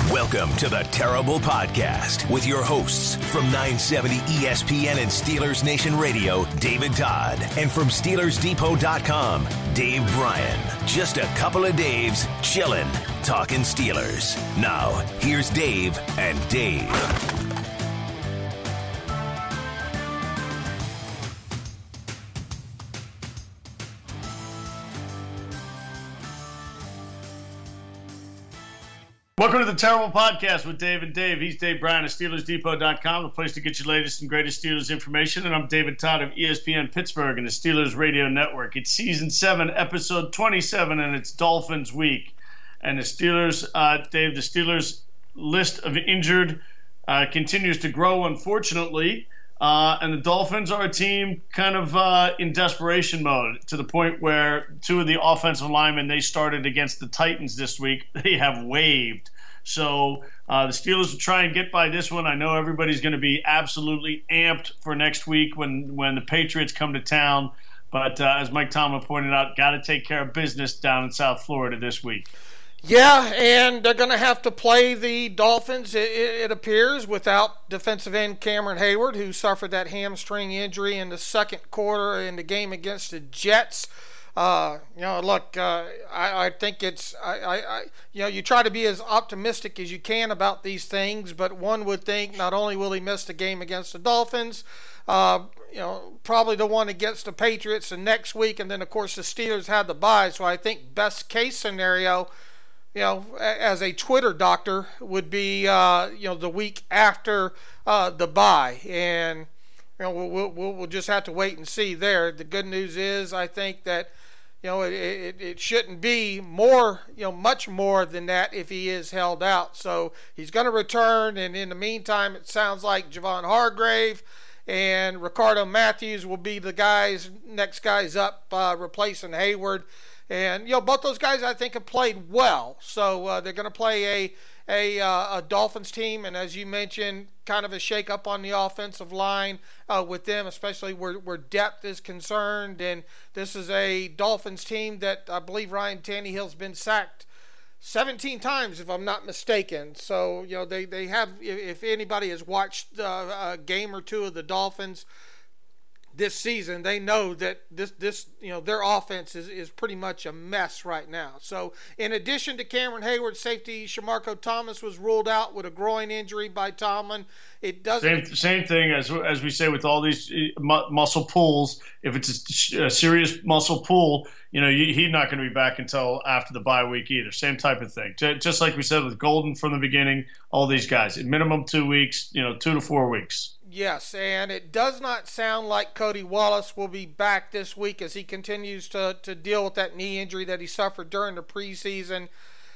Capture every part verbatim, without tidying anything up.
Welcome to the Terrible Podcast with your hosts from nine seventy E S P N and Steelers Nation Radio, David Todd, and from Steelers Depot dot com, Dave Bryan. Just a couple of Daves chillin', talking Steelers. Now, here's Dave and Dave. Welcome to the Terrible Podcast with Dave and Dave. He's Dave Bryan of Steelers Depot dot com, the place to get your latest and greatest Steelers information. And I'm David Todd of E S P N Pittsburgh and the Steelers Radio Network. It's Season seven, Episode twenty-seven, and it's Dolphins Week. And the Steelers, uh, Dave, the Steelers' list of injured uh, continues to grow, unfortunately. Uh, and the Dolphins are a team kind of uh, in desperation mode, to the point where two of the offensive linemen they started against the Titans this week, they have waived. So uh, the Steelers will try and get by this one. I know everybody's going to be absolutely amped for next week when, when the Patriots come to town. But uh, as Mike Tomlin pointed out, got to take care of business down in South Florida this week. Yeah, and they're going to have to play the Dolphins, it, it appears, without defensive end Cameron Hayward, who suffered that hamstring injury in the second quarter in the game against the Jets. Uh, you know, look, uh, I, I think it's, I, I, I, you know, you try to be as optimistic as you can about these things, but one would think not only will he miss the game against the Dolphins, uh, you know, probably the one against the Patriots the next week, and then, of course, the Steelers had the bye, so I think best case scenario, you know, as a Twitter doctor, would be, uh, you know, the week after uh, the bye. And, you know, we'll, we'll, we'll just have to wait and see there. The good news is I think that, you know, it, it, it shouldn't be more, you know, much more than that if he is held out. So he's going to return, and in the meantime, it sounds like Javon Hargrave and Ricardo Matthews will be the guys, next guys up, uh, replacing Hayward. And, you know, both those guys, I think, have played well. So uh, they're going to play a a, uh, a Dolphins team, and as you mentioned, kind of a shake-up on the offensive line uh, with them, especially where, where depth is concerned. And this is a Dolphins team that I believe Ryan Tannehill's been sacked seventeen times, if I'm not mistaken. So, you know, they, they have, if anybody has watched uh, a game or two of the Dolphins this season, they know that this, this you know, their offense is, is pretty much a mess right now. So, in addition to Cameron Hayward, safety Shamarko Thomas was ruled out with a groin injury by Tomlin. It doesn't. Same, same thing as as we say with all these mu- muscle pulls. If it's a, a serious muscle pull, you know, you, he's not going to be back until after the bye week either. Same type of thing. Just like we said with Golden from the beginning, all these guys, at minimum two weeks, you know, two to four weeks. Yes, and it does not sound like Cody Wallace will be back this week as he continues to, to deal with that knee injury that he suffered during the preseason.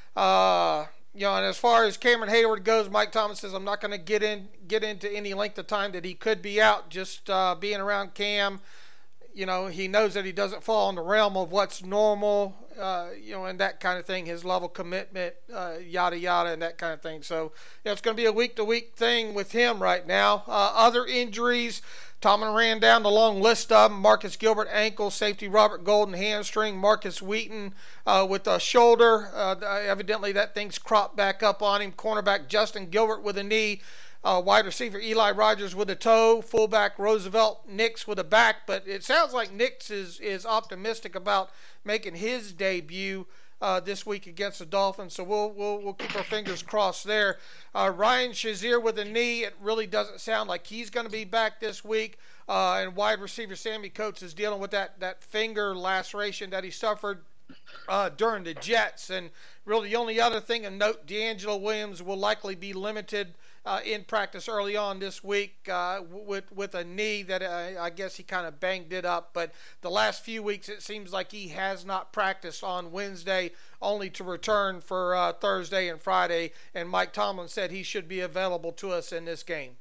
Uh, you know, and as far as Cameron Hayward goes, Mike Thomas says, I'm not going to get in get into any length of time that he could be out. Just uh, being around Cam, you know, he knows that he doesn't fall in the realm of what's normal, uh, you know, and that kind of thing, his level commitment, uh, yada, yada, and that kind of thing. So, you know, it's going to be a week-to-week thing with him right now. Uh, other injuries, Tomlin ran down the long list of them. Marcus Gilbert, ankle. Safety Robert Golden, hamstring. Marcus Wheaton uh, with a shoulder. Uh, evidently that thing's cropped back up on him. Cornerback Justin Gilbert with a knee. Uh, wide receiver Eli Rogers with a toe, fullback Roosevelt Nix with a back, but it sounds like Nix is, is optimistic about making his debut uh, this week against the Dolphins, so we'll we'll, we'll keep our fingers crossed there. Uh, Ryan Shazier with a knee, it really doesn't sound like he's going to be back this week, uh, and wide receiver Sammy Coates is dealing with that, that finger laceration that he suffered Uh, during the Jets. And really the only other thing to note, D'Angelo Williams will likely be limited uh, in practice early on this week uh, with with a knee that uh, I guess he kind of banged it up. But the last few weeks it seems like he has not practiced on Wednesday, only to return for uh, Thursday and Friday. And Mike Tomlin said he should be available to us in this game.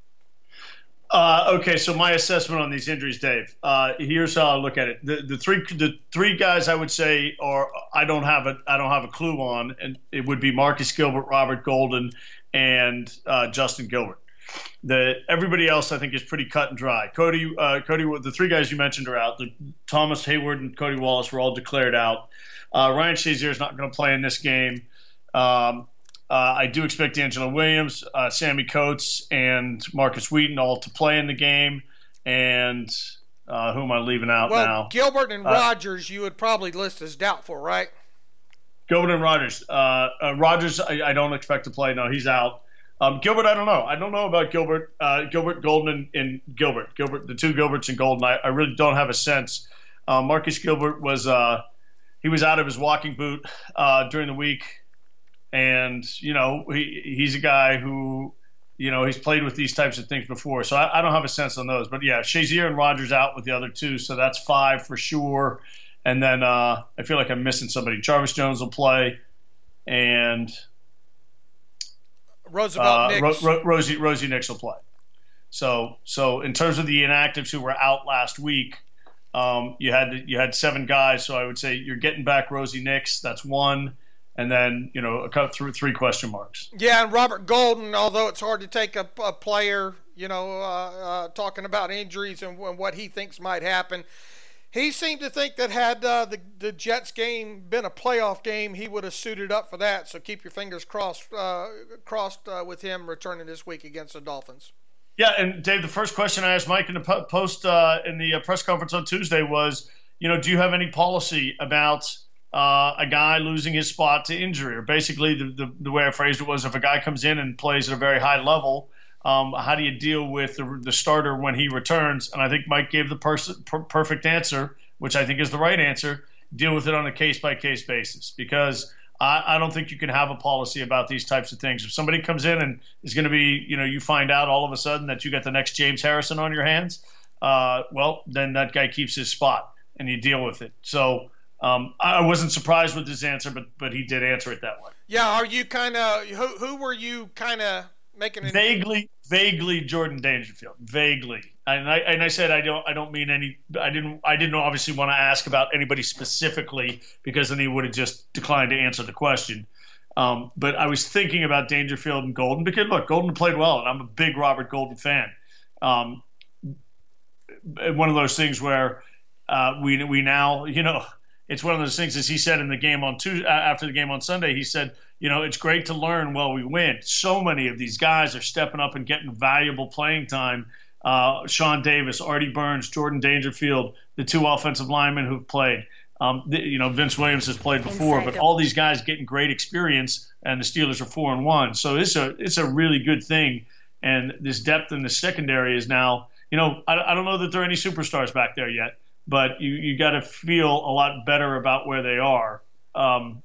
Uh, okay, so my assessment on these injuries, Dave. Uh, here's how I look at it. The the three the three guys I would say are I don't have a I don't have a clue on, and it would be Marcus Gilbert, Robert Golden, and uh, Justin Gilbert. The everybody else I think is pretty cut and dry. Cody uh, Cody the three guys you mentioned are out. The, Thomas Hayward and Cody Wallace were all declared out. Uh, Ryan Shazier is not going to play in this game. Um, Uh, I do expect D'Angelo Williams, uh, Sammy Coates, and Marcus Wheaton all to play in the game. And uh, who am I leaving out well, now? Well, Gilbert and uh, Rogers you would probably list as doubtful, right? Gilbert and Rogers. Uh, uh, Rogers, I, I don't expect to play. No, he's out. Um, Gilbert, I don't know. I don't know about Gilbert. Uh, Gilbert, Golden, and, and Gilbert. Gilbert, the two Gilberts and Golden. I, I really don't have a sense. Uh, Marcus Gilbert was uh, he was out of his walking boot uh, during the week, and you know he he's a guy who you know he's played with these types of things before. So I, I don't have a sense on those. But yeah, Shazier and Rogers out with the other two, so that's five for sure. And then uh, I feel like I'm missing somebody. Jarvis Jones will play, and Roosevelt uh, Nix. Ro- Ro- Rosie Rosie Nix will play. So so in terms of the inactives who were out last week, um, you had you had seven guys. So I would say you're getting back Rosie Nix. That's one, and then you know a cut through three question marks. Yeah, and Robert Golden. Although it's hard to take a, a player, you know, uh, uh, talking about injuries and, and what he thinks might happen. He seemed to think that had uh, the, the Jets game been a playoff game, he would have suited up for that. So keep your fingers crossed uh, crossed uh, with him returning this week against the Dolphins. Yeah, and Dave, the first question I asked Mike in the post uh, in the press conference on Tuesday was, you know, do you have any policy about uh, a guy losing his spot to injury? Or basically the, the, the way I phrased it was if a guy comes in and plays at a very high level, Um, how do you deal with the, the starter when he returns? And I think Mike gave the pers- per- perfect answer, which I think is the right answer. Deal with it on a case-by-case basis, because I, I don't think you can have a policy about these types of things. If somebody comes in and is going to be, you know, you find out all of a sudden that you got the next James Harrison on your hands, uh, well, then that guy keeps his spot and you deal with it. So um, I wasn't surprised with his answer, but but he did answer it that way. Yeah, are you kind of who, – who were you kind of – making an vaguely, vaguely Jordan Dangerfield, vaguely, and I and I said I don't I don't mean any I didn't I didn't obviously want to ask about anybody specifically because then he would have just declined to answer the question. Um, but I was thinking about Dangerfield and Golden because look, Golden played well, and I'm a big Robert Golden fan. Um, one of those things where uh, we we now you know it's one of those things as he said in the game on Tuesday, after the game on Sunday he said. You know, it's great to learn while we win. So many of these guys are stepping up and getting valuable playing time. Uh, Sean Davis, Artie Burns, Jordan Dangerfield, the two offensive linemen who've played. Um, the, you know, Vince Williams has played before, but all these guys getting great experience, and the Steelers are four and one. So it's a it's a really good thing. And this depth in the secondary is now, you know, I, I don't know that there are any superstars back there yet, but you you got to feel a lot better about where they are. Um,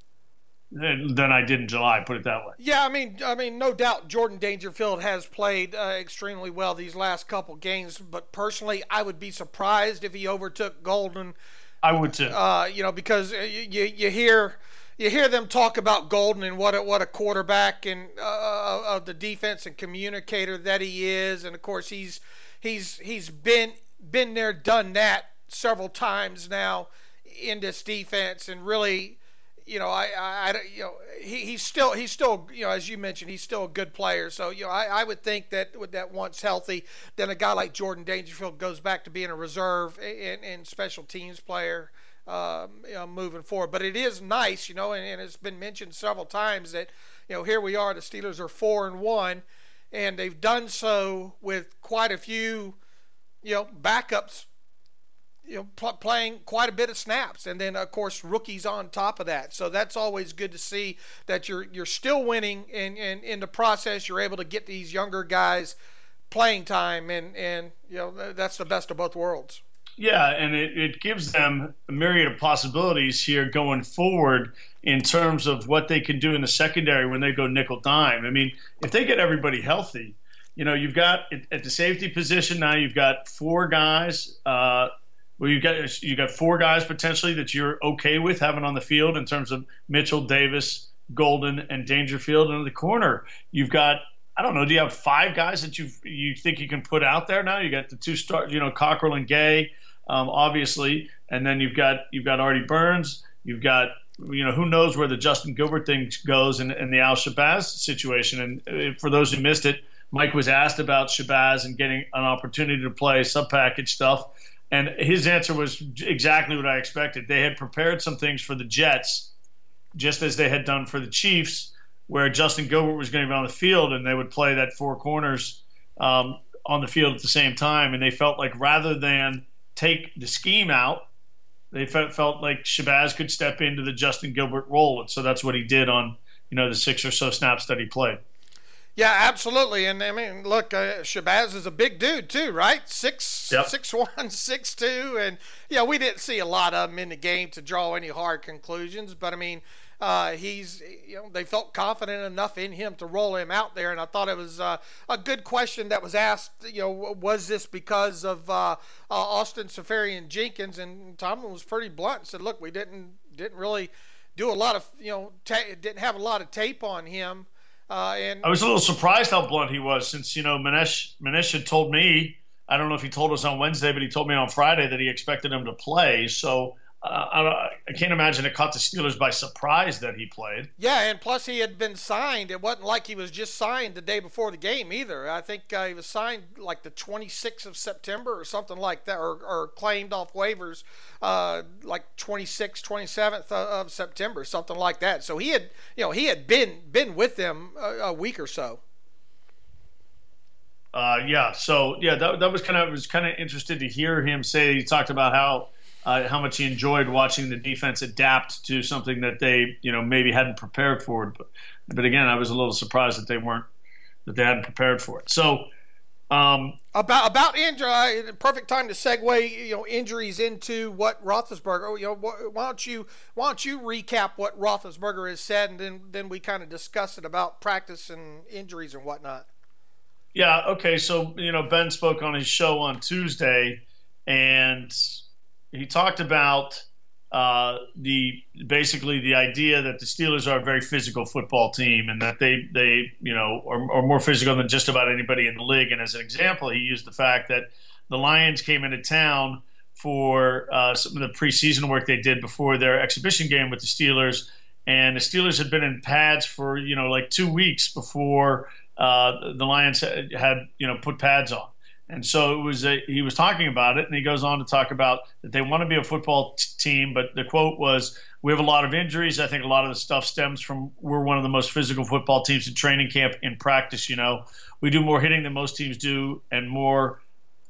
than I did in July, put it that way. Yeah, I mean, I mean, no doubt Jordan Dangerfield has played uh, extremely well these last couple games, but personally, I would be surprised if he overtook Golden. I would too. Uh, you know, because you you hear you hear them talk about Golden and what a, what a quarterback and uh, of the defense and communicator that he is, and of course he's he's he's been been there, done that several times now in this defense, and really. You know, I, I, you know, he, he's still, he's still, you know, as you mentioned, he's still a good player. So, you know, I, I would think that with that once healthy, then a guy like Jordan Dangerfield goes back to being a reserve and, and special teams player, um, you know, moving forward. But it is nice, you know, and, and it's been mentioned several times that, you know, here we are, the Steelers are four and one, and they've done so with quite a few, you know, backups. You know, pl- playing quite a bit of snaps, and then of course rookies on top of that. So that's always good to see that you're you're still winning, and, and in the process you're able to get these younger guys playing time, and and you know that's the best of both worlds. Yeah, and it, it gives them a myriad of possibilities here going forward in terms of what they can do in the secondary when they go nickel dime. I mean, if they get everybody healthy, you know, you've got at the safety position now you've got four guys. Uh, Well, you got you got four guys potentially that you're okay with having on the field in terms of Mitchell, Davis, Golden, and Dangerfield. And in the corner, you've got I don't know. Do you have five guys that you you think you can put out there now? You got the two start, you know, Cockrell and Gay, um, obviously, and then you've got you've got Artie Burns. You've got you know who knows where the Justin Gilbert thing goes in, in the Al Shabazz situation. And for those who missed it, Mike was asked about Shabazz and getting an opportunity to play sub-package stuff. And his answer was exactly what I expected. They had prepared some things for the Jets, just as they had done for the Chiefs, where Justin Gilbert was going to be on the field, and they would play that four corners um, on the field at the same time. And they felt like rather than take the scheme out, they felt, felt like Shabazz could step into the Justin Gilbert role. And so that's what he did on, you know, the six or so snaps that he played. Yeah, absolutely. And I mean, look, uh, Shabazz is a big dude too, right? Six, yep. six one, six two, and yeah, we didn't see a lot of him in the game to draw any hard conclusions. But I mean, uh, he's, you know, they felt confident enough in him to roll him out there, and I thought it was uh, a good question that was asked. You know, was this because of uh, uh, Austin Seferian-Jenkins? And Tomlin was pretty blunt and said, "Look, we didn't didn't really do a lot of, you know, ta- didn't have a lot of tape on him." Uh, and I was a little surprised how blunt he was, since, you know, Manish, Manish had told me, I don't know if he told us on Wednesday, but he told me on Friday that he expected him to play. So uh, I, I can't imagine it caught the Steelers by surprise that he played. Yeah, and plus he had been signed. It wasn't like he was just signed the day before the game either. I think uh, he was signed like the twenty-sixth of September or something like that, or, or claimed off waivers uh, like twenty-sixth, twenty-seventh of September, something like that. So he had, you know, he had been been with them a, a week or so. Uh, yeah, so yeah, that that was kind of was kind of interested to hear him say. He talked about how. Uh, how much he enjoyed watching the defense adapt to something that they, you know, maybe hadn't prepared for. But, but again, I was a little surprised that they weren't, that they hadn't prepared for it. So um, about about injury, perfect time to segue, you know, injuries into what Roethlisberger. You know, why don't you why don't you recap what Roethlisberger has said, and then then we kind of discuss it about practice and injuries and whatnot. Yeah. Okay. So you know, Ben spoke on his show on Tuesday, and he talked about uh, the basically the idea that the Steelers are a very physical football team, and that they they you know are, are more physical than just about anybody in the league. And as an example, he used the fact that the Lions came into town for uh, some of the preseason work they did before their exhibition game with the Steelers, and the Steelers had been in pads for you know like two weeks before uh, the Lions had, had you know put pads on. And so it was a, he was talking about it, and he goes on to talk about that they want to be a football t- team, but the quote was, "We have a lot of injuries. I think a lot of the stuff stems from we're one of the most physical football teams in training camp. In practice, you know, we do more hitting than most teams do, and more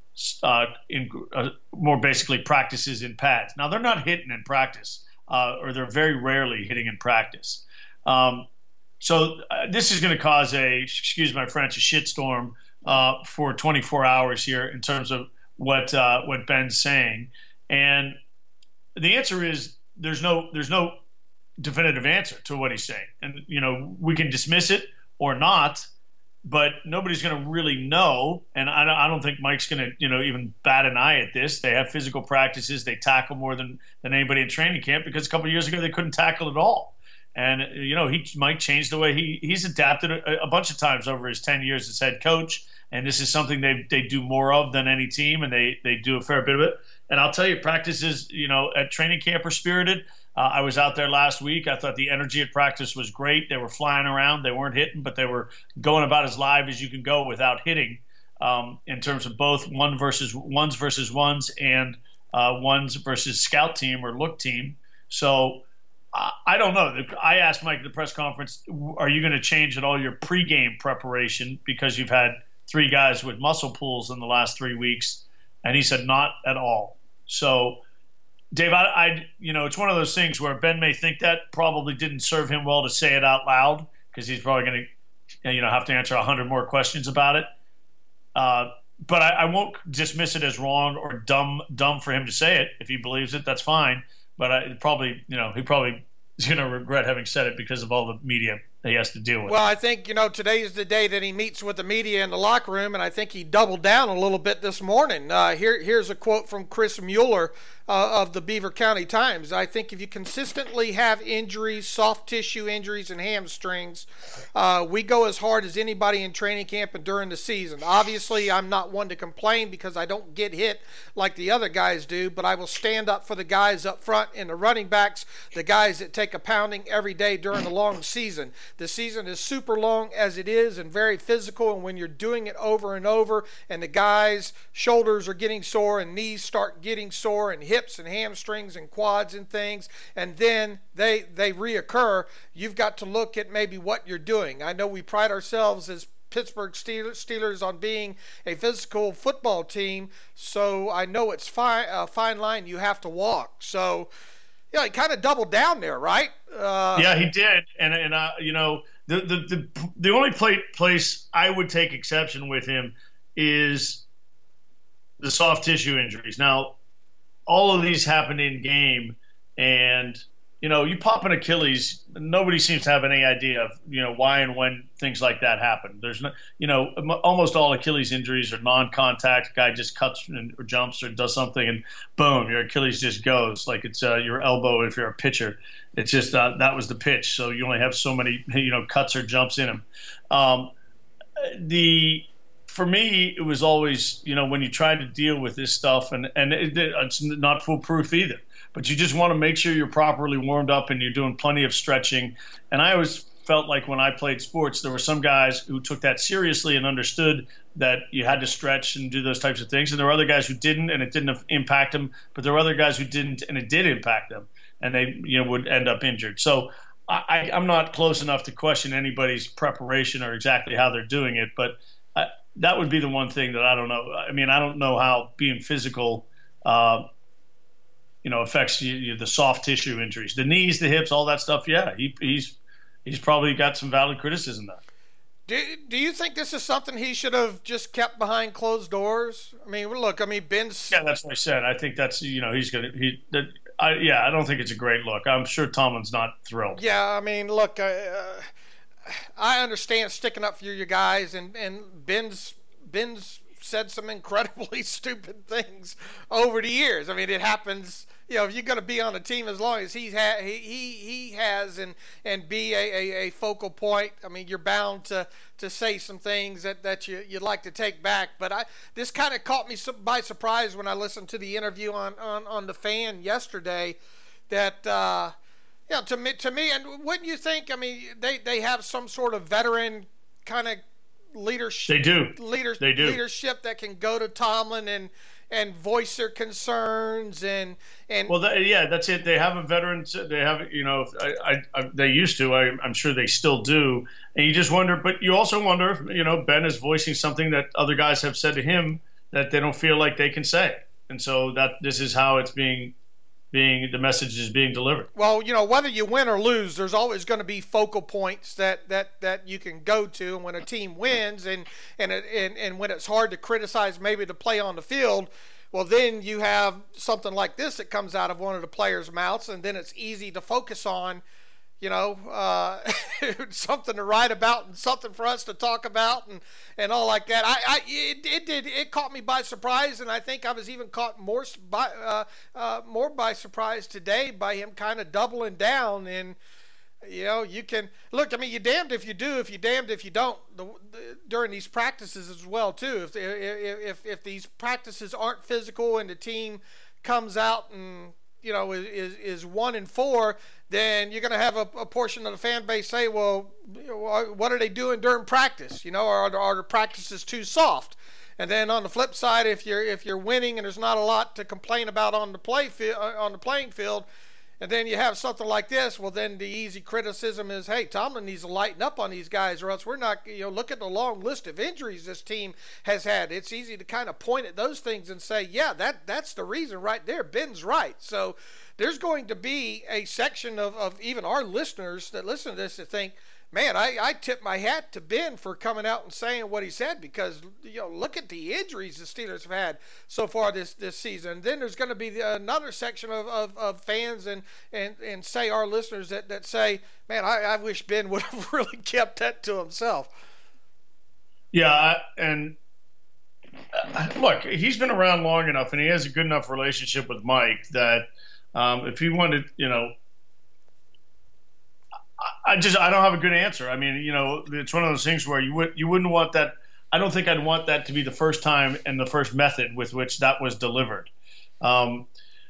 uh, in uh, more basically practices in pads. Now they're not hitting in practice, uh, or they're very rarely hitting in practice. Um, so uh, this is going to cause a, excuse my French, a shitstorm." Uh, for twenty-four hours here in terms of what uh, what Ben's saying, and the answer is there's no there's no definitive answer to what he's saying, and you know we can dismiss it or not, but nobody's going to really know, and I don't, I don't think Mike's going to you know even bat an eye at this. They have physical practices, they tackle more than than anybody in training camp because a couple of years ago they couldn't tackle at all. And, you know, he might change the way he he's adapted a, a bunch of times over his ten years as head coach. And this is something they they do more of than any team, and they, they do a fair bit of it. And I'll tell you, practices, you know, at training camp are spirited. Uh, I was out there last week. I thought the energy at practice was great. They were flying around. They weren't hitting, but they were going about as live as you can go without hitting um, in terms of both one versus ones versus ones and uh, ones versus scout team or look team. So I don't know. I asked Mike at the press conference, are you going to change at all your pregame preparation because you've had three guys with muscle pulls in the last three weeks? And he said, not at all. So, Dave, I, I you know, it's one of those things where Ben may think that probably didn't serve him well to say it out loud because he's probably going to, you know, have to answer a hundred more questions about it. Uh, but I, I won't dismiss it as wrong or dumb, dumb for him to say it. If he believes it, that's fine. But I probably, you know, he probably is going to regret having said it because of all the media that he has to deal with. Well, I think, you know, today is the day that he meets with the media in the locker room, and I think he doubled down a little bit this morning. Uh, here, here's a quote from Chris Mueller uh, of the Beaver County Times. I think if you consistently have injuries, soft tissue injuries, and hamstrings, uh, we go as hard as anybody in training camp and during the season. Obviously, I'm not one to complain because I don't get hit like the other guys do, but I will stand up for the guys up front and the running backs, the guys that take a pounding every day during the long season. the season is super long as it is and very physical, and when you're doing it over and over and the guys' shoulders are getting sore and knees start getting sore and hips and hamstrings and quads and things, and then they they reoccur, you've got to look at maybe what you're doing. I know we pride ourselves as Pittsburgh Steelers on being a physical football team, so I know it's fine, a fine line you have to walk. So, yeah, he kind of doubled down there, right? Uh, yeah, he did, and and uh, you know the the the, the only play, place I would take exception with him is the soft tissue injuries. Now, all of these happened in game, and you know, you pop an Achilles, nobody seems to have any idea of, you know, why and when things like that happen. There's no, you know, almost all Achilles injuries are non-contact. Guy just cuts and, or jumps or does something, and boom, your Achilles just goes like it's uh, your elbow if you're a pitcher. It's just uh, that was the pitch, so you only have so many, you know, cuts or jumps in him. Um, the for me, it was always, you know, when you try to deal with this stuff, and and it, it's not foolproof either. But you just want to make sure you're properly warmed up and you're doing plenty of stretching. And I always felt like when I played sports, there were some guys who took that seriously and understood that you had to stretch and do those types of things. And there were other guys who didn't, and it didn't impact them. But there were other guys who didn't, and it did impact them, and they, you know, would end up injured. So I, I'm not close enough to question anybody's preparation or exactly how they're doing it. But I, that would be the one thing that I don't know. I mean, I don't know how being physical uh, – you know, affects you, you, the soft tissue injuries, the knees, the hips, all that stuff. Yeah, he, he's he's probably got some valid criticism there. Do Do you think this is something he should have just kept behind closed doors? I mean, look, I mean, Ben's. Yeah, that's what I said. I think that's, you know, he's gonna he. That, I, yeah, I don't think it's a great look. I'm sure Tomlin's not thrilled. Yeah, I mean, look, uh, I understand sticking up for your guys, and and Ben's Ben's said some incredibly stupid things over the years. I mean, it happens. You know, if you're going to be on a team as long as he's ha- he, he he has and and be a, a, a focal point, I mean, you're bound to, to say some things that, that you, you'd like to take back. But I this kind of caught me by surprise when I listened to the interview on, on, on The Fan yesterday that, uh, you know, to me, to me, and wouldn't you think, I mean, they, they have some sort of veteran kind of leadership. They do. Leader, they do. Leadership that can go to Tomlin and and voice their concerns and and well, that, yeah, that's it. They have a veteran. They have, you know, I, I, I, they used to. I, I'm sure they still do. And you just wonder. But you also wonder, you know, Ben is voicing something that other guys have said to him that they don't feel like they can say, and so that this is how it's being. being the message is being delivered. Well, you know, whether you win or lose, there's always going to be focal points that, that, that you can go to. And when a team wins and and, it, and and when it's hard to criticize maybe the play on the field, well, then you have something like this that comes out of one of the players' mouths, and then it's easy to focus on, you know, uh, something to write about and something for us to talk about and, and all like that. I, I it, it did it caught me by surprise, and I think I was even caught more by uh, uh, more by surprise today by him kind of doubling down. And you know, you can look. I mean, you're damned if you do, if you're damned if you don't. The, the, during these practices as well too. If if if if these practices aren't physical and the team comes out and you know is is one and four, then you're going to have a, a portion of the fan base say, well, what are they doing during practice? You know, are the, are the practices too soft? And then on the flip side, if you're if you're winning and there's not a lot to complain about on the play field, on the playing field, and then you have something like this, well, then the easy criticism is, hey, Tomlin needs to lighten up on these guys, or else we're not. You know, look at the long list of injuries this team has had. It's easy to kind of point at those things and say, yeah, that that's the reason right there. Ben's right. So there's going to be a section of, of even our listeners that listen to this that think, man, I, I tip my hat to Ben for coming out and saying what he said, because, you know, look at the injuries the Steelers have had so far this, this season. And then there's going to be the, another section of, of, of fans and, and, and say our listeners that, that say, man, I, I wish Ben would have really kept that to himself. Yeah, and uh, look, he's been around long enough, and he has a good enough relationship with Mike that um, if he wanted, you know, I just I don't have a good answer. I mean, you know, it's one of those things where you would you wouldn't want that. I don't think I'd want that to be the first time and the first method with which that was delivered. Um,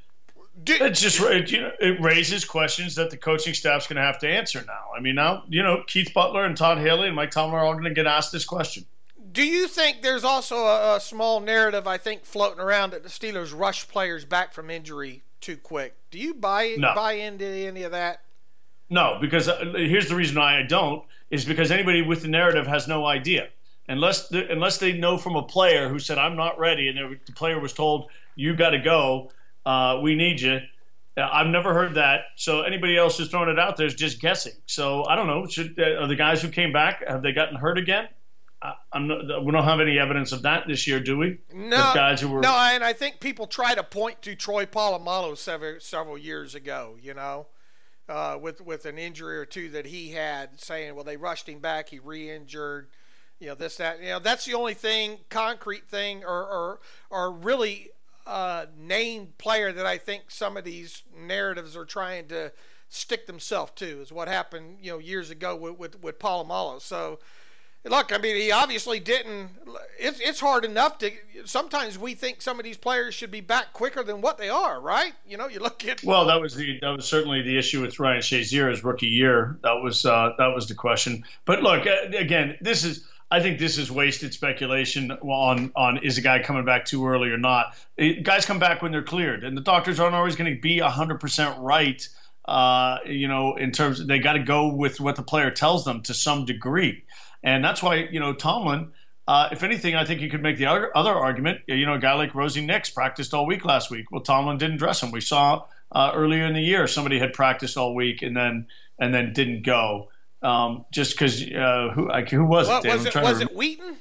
Do, it's just it, you know, it raises questions that the coaching staff's going to have to answer now. I mean, now you know Keith Butler and Todd Haley and Mike Tomlin are all going to get asked this question. Do you think there's also a, a small narrative, I think, floating around that the Steelers rush players back from injury too quick? Do you buy no. buy into any of that? No, because uh, here's the reason why I don't is because anybody with the narrative has no idea. Unless the, unless they know from a player who said, I'm not ready, and the player was told, you got to go, uh, we need you. I've never heard that. So anybody else who's throwing it out there is just guessing. So I don't know. Should, uh, are the guys who came back, have they gotten hurt again? I, I'm not, we don't have any evidence of that this year, do we? No, the guys who were... no, and I think people try to point to Troy Polamalu several, several years ago, you know, uh, with, with an injury or two that he had, saying, well, they rushed him back, he re-injured. You know, this, that, you know, that's the only thing, concrete thing, or, or, or really uh, named player that I think some of these narratives are trying to stick themselves to, is what happened, you know, years ago with, with, with Polamalu. So, look, I mean, he obviously didn't, it's, it's hard enough to, sometimes we think some of these players should be back quicker than what they are, right? You know, you look at. Well, that was the, that was certainly the issue with Ryan Shazier's rookie year. That was, uh, that was the question. But look, again, this is, I think this is wasted speculation on on is a guy coming back too early or not. It, guys come back when they're cleared, and the doctors aren't always going to be one hundred percent right. Uh, you know, in terms of, they got to go with what the player tells them to some degree, and that's why you know Tomlin. Uh, if anything, I think you could make the other, other argument. You know, a guy like Rosie Nix practiced all week last week. Well, Tomlin didn't dress him. We saw uh, earlier in the year somebody had practiced all week and then and then didn't go. Um, just because uh, who like, who was what, it? Was, it, was it Wheaton?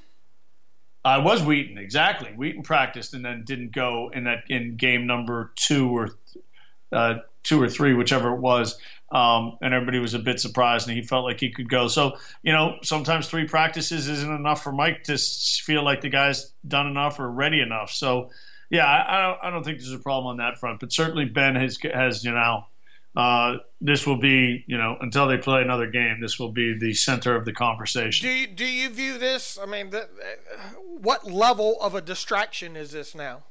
I uh, was Wheaton, exactly. Wheaton practiced and then didn't go in that in game number two or uh, two or three, whichever it was. Um, and everybody was a bit surprised, and he felt like he could go. So you know, sometimes three practices isn't enough for Mike to feel like the guy's done enough or ready enough. So yeah, I, I don't I don't think there's a problem on that front. But certainly Ben has has you know. Uh, this will be, you know, until they play another game, this will be the center of the conversation. Do you, do you view this, I mean, the, what level of a distraction is this now?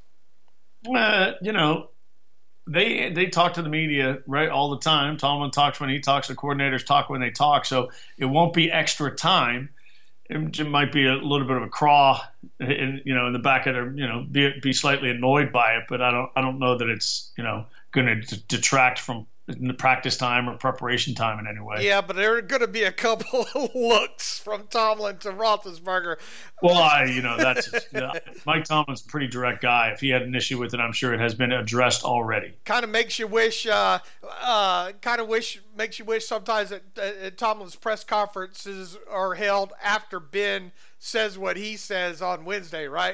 Uh, you know, they they talk to the media, right, all the time. Tomlin talks when he talks. The coordinators talk when they talk. So it won't be extra time. It might be a little bit of a craw, in, you know, in the back of their, you know, be be slightly annoyed by it. But I don't I don't know that it's, you know, going to d- detract from the practice time or preparation time in any way. Yeah, but there are going to be a couple of looks from Tomlin to Roethlisberger. Well, I, you know, that's yeah, Mike Tomlin's a pretty direct guy. If he had an issue with it, I'm sure it has been addressed already. Kind of makes you wish, uh, uh, kind of wish, makes you wish sometimes that uh, Tomlin's press conferences are held after Ben says what he says on Wednesday, right?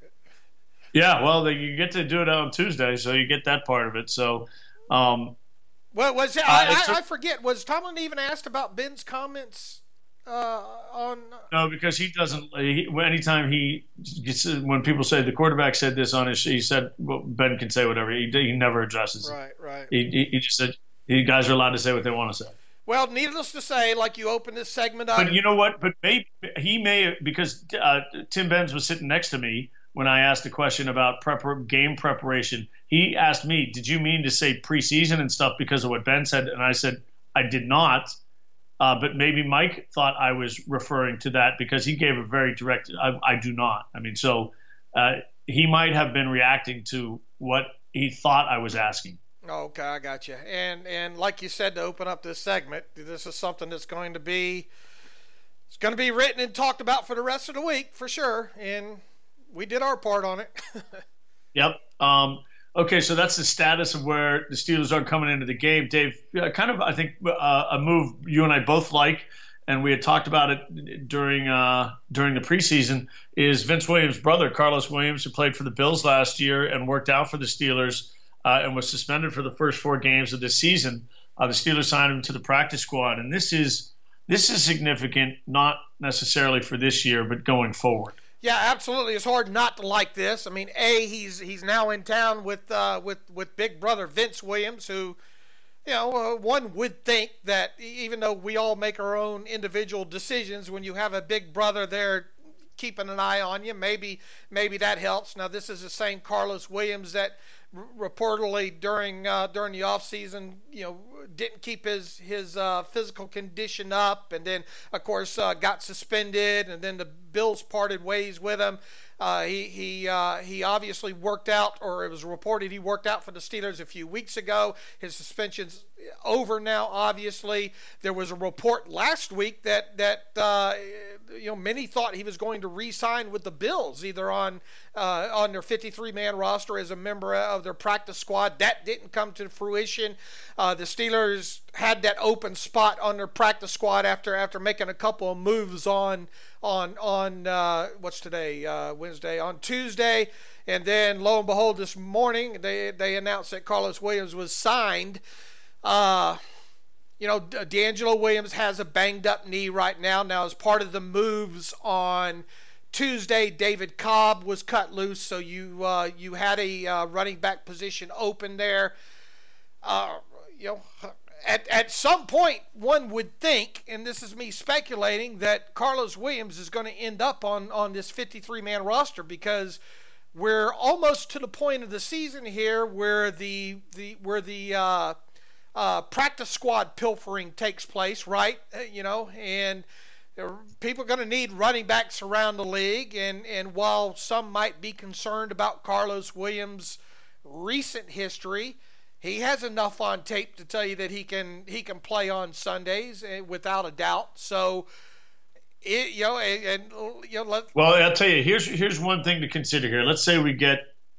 Yeah, well, they, you get to do it on Tuesday, so you get that part of it. So, um, well, was it, uh, I, took, I, I forget. Was Tomlin even asked about Ben's comments uh, on? No, because he doesn't. He, anytime he gets, when people say the quarterback said this on his, he said well, Ben can say whatever. He he never addresses right, it. Right, right. He, he he just said you guys are allowed to say what they want to say. Well, needless to say, like you open this segment up. But you know what? But maybe he may because uh, Tim Benz was sitting next to me when I asked a question about prep, game preparation. He asked me, did you mean to say preseason and stuff because of what Ben said? And I said, I did not. Uh, but maybe Mike thought I was referring to that because he gave a very direct, I, I do not. I mean, so uh, he might have been reacting to what he thought I was asking. Okay, I got you. And and like you said, to open up this segment, this is something that's going to be, it's going to be written and talked about for the rest of the week for sure. And we did our part on it. Yep. Um, okay, so that's the status of where the Steelers are coming into the game. Dave, uh, kind of, I think, uh, a move you and I both like, and we had talked about it during uh, during the preseason, is Vince Williams' brother, Carlos Williams, who played for the Bills last year and worked out for the Steelers uh, and was suspended for the first four games of this season. Uh, the Steelers signed him to the practice squad, and this is this is significant, not necessarily for this year, but going forward. Yeah, absolutely. It's hard not to like this. I mean, A, he's he's now in town with uh, with with big brother Vince Williams, who, you know, uh, one would think that even though we all make our own individual decisions, when you have a big brother there keeping an eye on you, maybe maybe that helps. Now, this is the same Carlos Williams that reportedly during uh, during the offseason, you know, didn't keep his his uh, physical condition up, and then of course uh, got suspended, and then the Bills parted ways with him. Uh, he he uh, he obviously worked out, or it was reported he worked out for the Steelers a few weeks ago. His suspension's over now. Obviously, there was a report last week that that uh, you know many thought he was going to re-sign with the Bills, either on uh, on their fifty-three man roster as a member of their practice squad. That didn't come to fruition. Uh, the Steelers had that open spot on their practice squad after after making a couple of moves on. on on uh, what's today, uh, Wednesday, on Tuesday, and then lo and behold this morning they they announced that Carlos Williams was signed. Uh, you know, D'Angelo Williams has a banged up knee right now. Now, as part of the moves on Tuesday, David Cobb was cut loose, so you uh, you had a uh, running back position open there. Uh, you know. At at some point, one would think, and this is me speculating, that Carlos Williams is going to end up on, on this fifty-three man roster, because we're almost to the point of the season here where the the where the uh, uh, practice squad pilfering takes place, right? Uh, you know, and people are going to need running backs around the league, and and while some might be concerned about Carlos Williams' recent history, he has enough on tape to tell you that he can he can play on Sundays without a doubt. So, it, you know, and, and you know, let, well, I'll tell you. Here's here's one thing to consider here. Let's say we get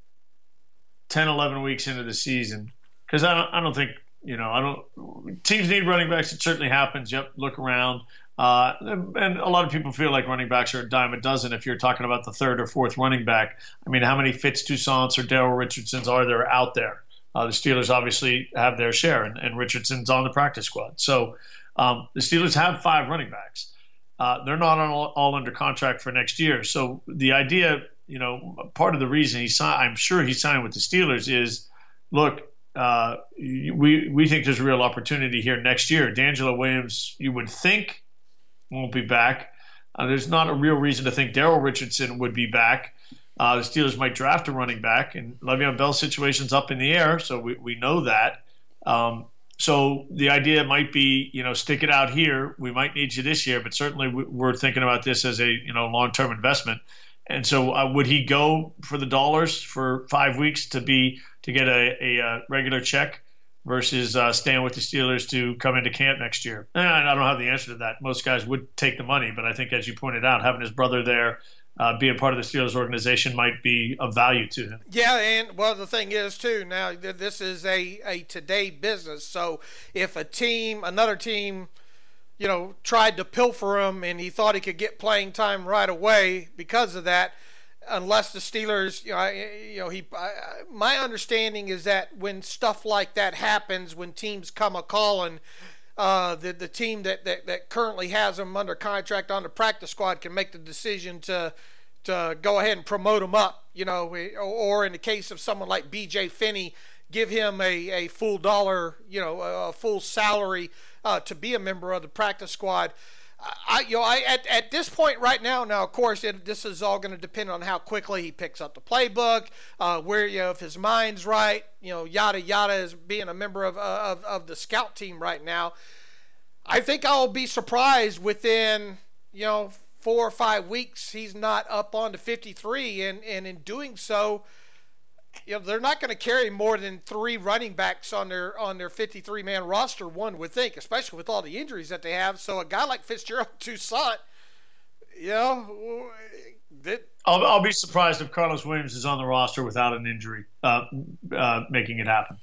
ten, eleven weeks into the season, because I don't I don't think you know I don't teams need running backs. It certainly happens. Yep, look around. Uh, and a lot of people feel like running backs are a dime a dozen if you're talking about the third or fourth running back. I mean, how many Fitz Toussaints or Daryl Richardsons are there out there? Uh, the Steelers obviously have their share, and, and Richardson's on the practice squad. So um, the Steelers have five running backs. Uh, they're not all, all under contract for next year. So the idea, you know, part of the reason he signed, I'm sure he signed with the Steelers is, look, uh, we we think there's a real opportunity here next year. D'Angelo Williams, you would think, won't be back. Uh, there's not a real reason to think Daryl Richardson would be back. Uh, the Steelers might draft a running back, and Le'Veon Bell's situation's up in the air, so we, we know that. Um, so the idea might be, you know, stick it out here. We might need you this year, but certainly we're thinking about this as a, you know, long-term investment. And so uh, would he go for the dollars for five weeks to be to get a, a, a regular check versus uh, staying with the Steelers to come into camp next year? And I don't have the answer to that. Most guys would take the money, but I think, as you pointed out, having his brother there, Uh, being part of the Steelers organization might be of value to him. Yeah, and well, the thing is too, now this is a, a today business. So if a team, another team, you know, tried to pilfer him and he thought he could get playing time right away because of that, unless the Steelers, you know, I, you know, he. I, my understanding is that when stuff like that happens, when teams come a calling, uh, the the team that, that, that currently has him under contract on the practice squad can make the decision to to go ahead and promote him up, you know, or in the case of someone like B J Finney, give him a, a full dollar, you know, a full salary uh, to be a member of the practice squad. I, you know, I at, at this point right now, now of course, it, this is all going to depend on how quickly he picks up the playbook, uh, where, you know, if his mind's right, you know, yada yada, as being a member of of of the scout team right now. I think I'll be surprised within, you know, four or five weeks he's not up on the fifty-three, and and in doing so, you know, they're not going to carry more than three running backs on their on their fifty-three man roster, one would think, especially with all the injuries that they have. So a guy like Fitzgerald Toussaint, you know, that, I'll, I'll be surprised if Carlos Williams is on the roster without an injury, uh, uh, making it happen.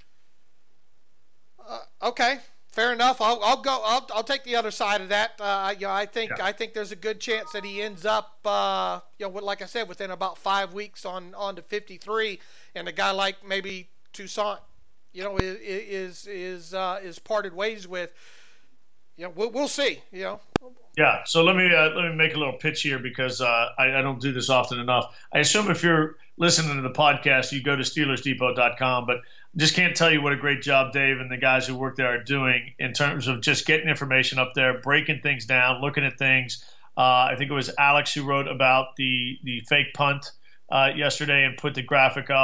Uh, okay. Fair enough. I'll, I'll go. I'll, I'll take the other side of that. Uh, you know, I think yeah. I think there's a good chance that he ends up, uh, you know, like I said, within about five weeks on on to fifty-three, and a guy like maybe Toussaint, you know, is is is, uh, is parted ways with. You know, we'll, we'll see. You know. Yeah. So let me uh, let me make a little pitch here, because uh, I, I don't do this often enough. I assume if you're listening to the podcast, you go to Steelers Depot dot com, but just can't tell you what a great job Dave and the guys who work there are doing in terms of just getting information up there, breaking things down, looking at things. Uh, I think it was Alex who wrote about the the fake punt uh, yesterday and put the graphic up.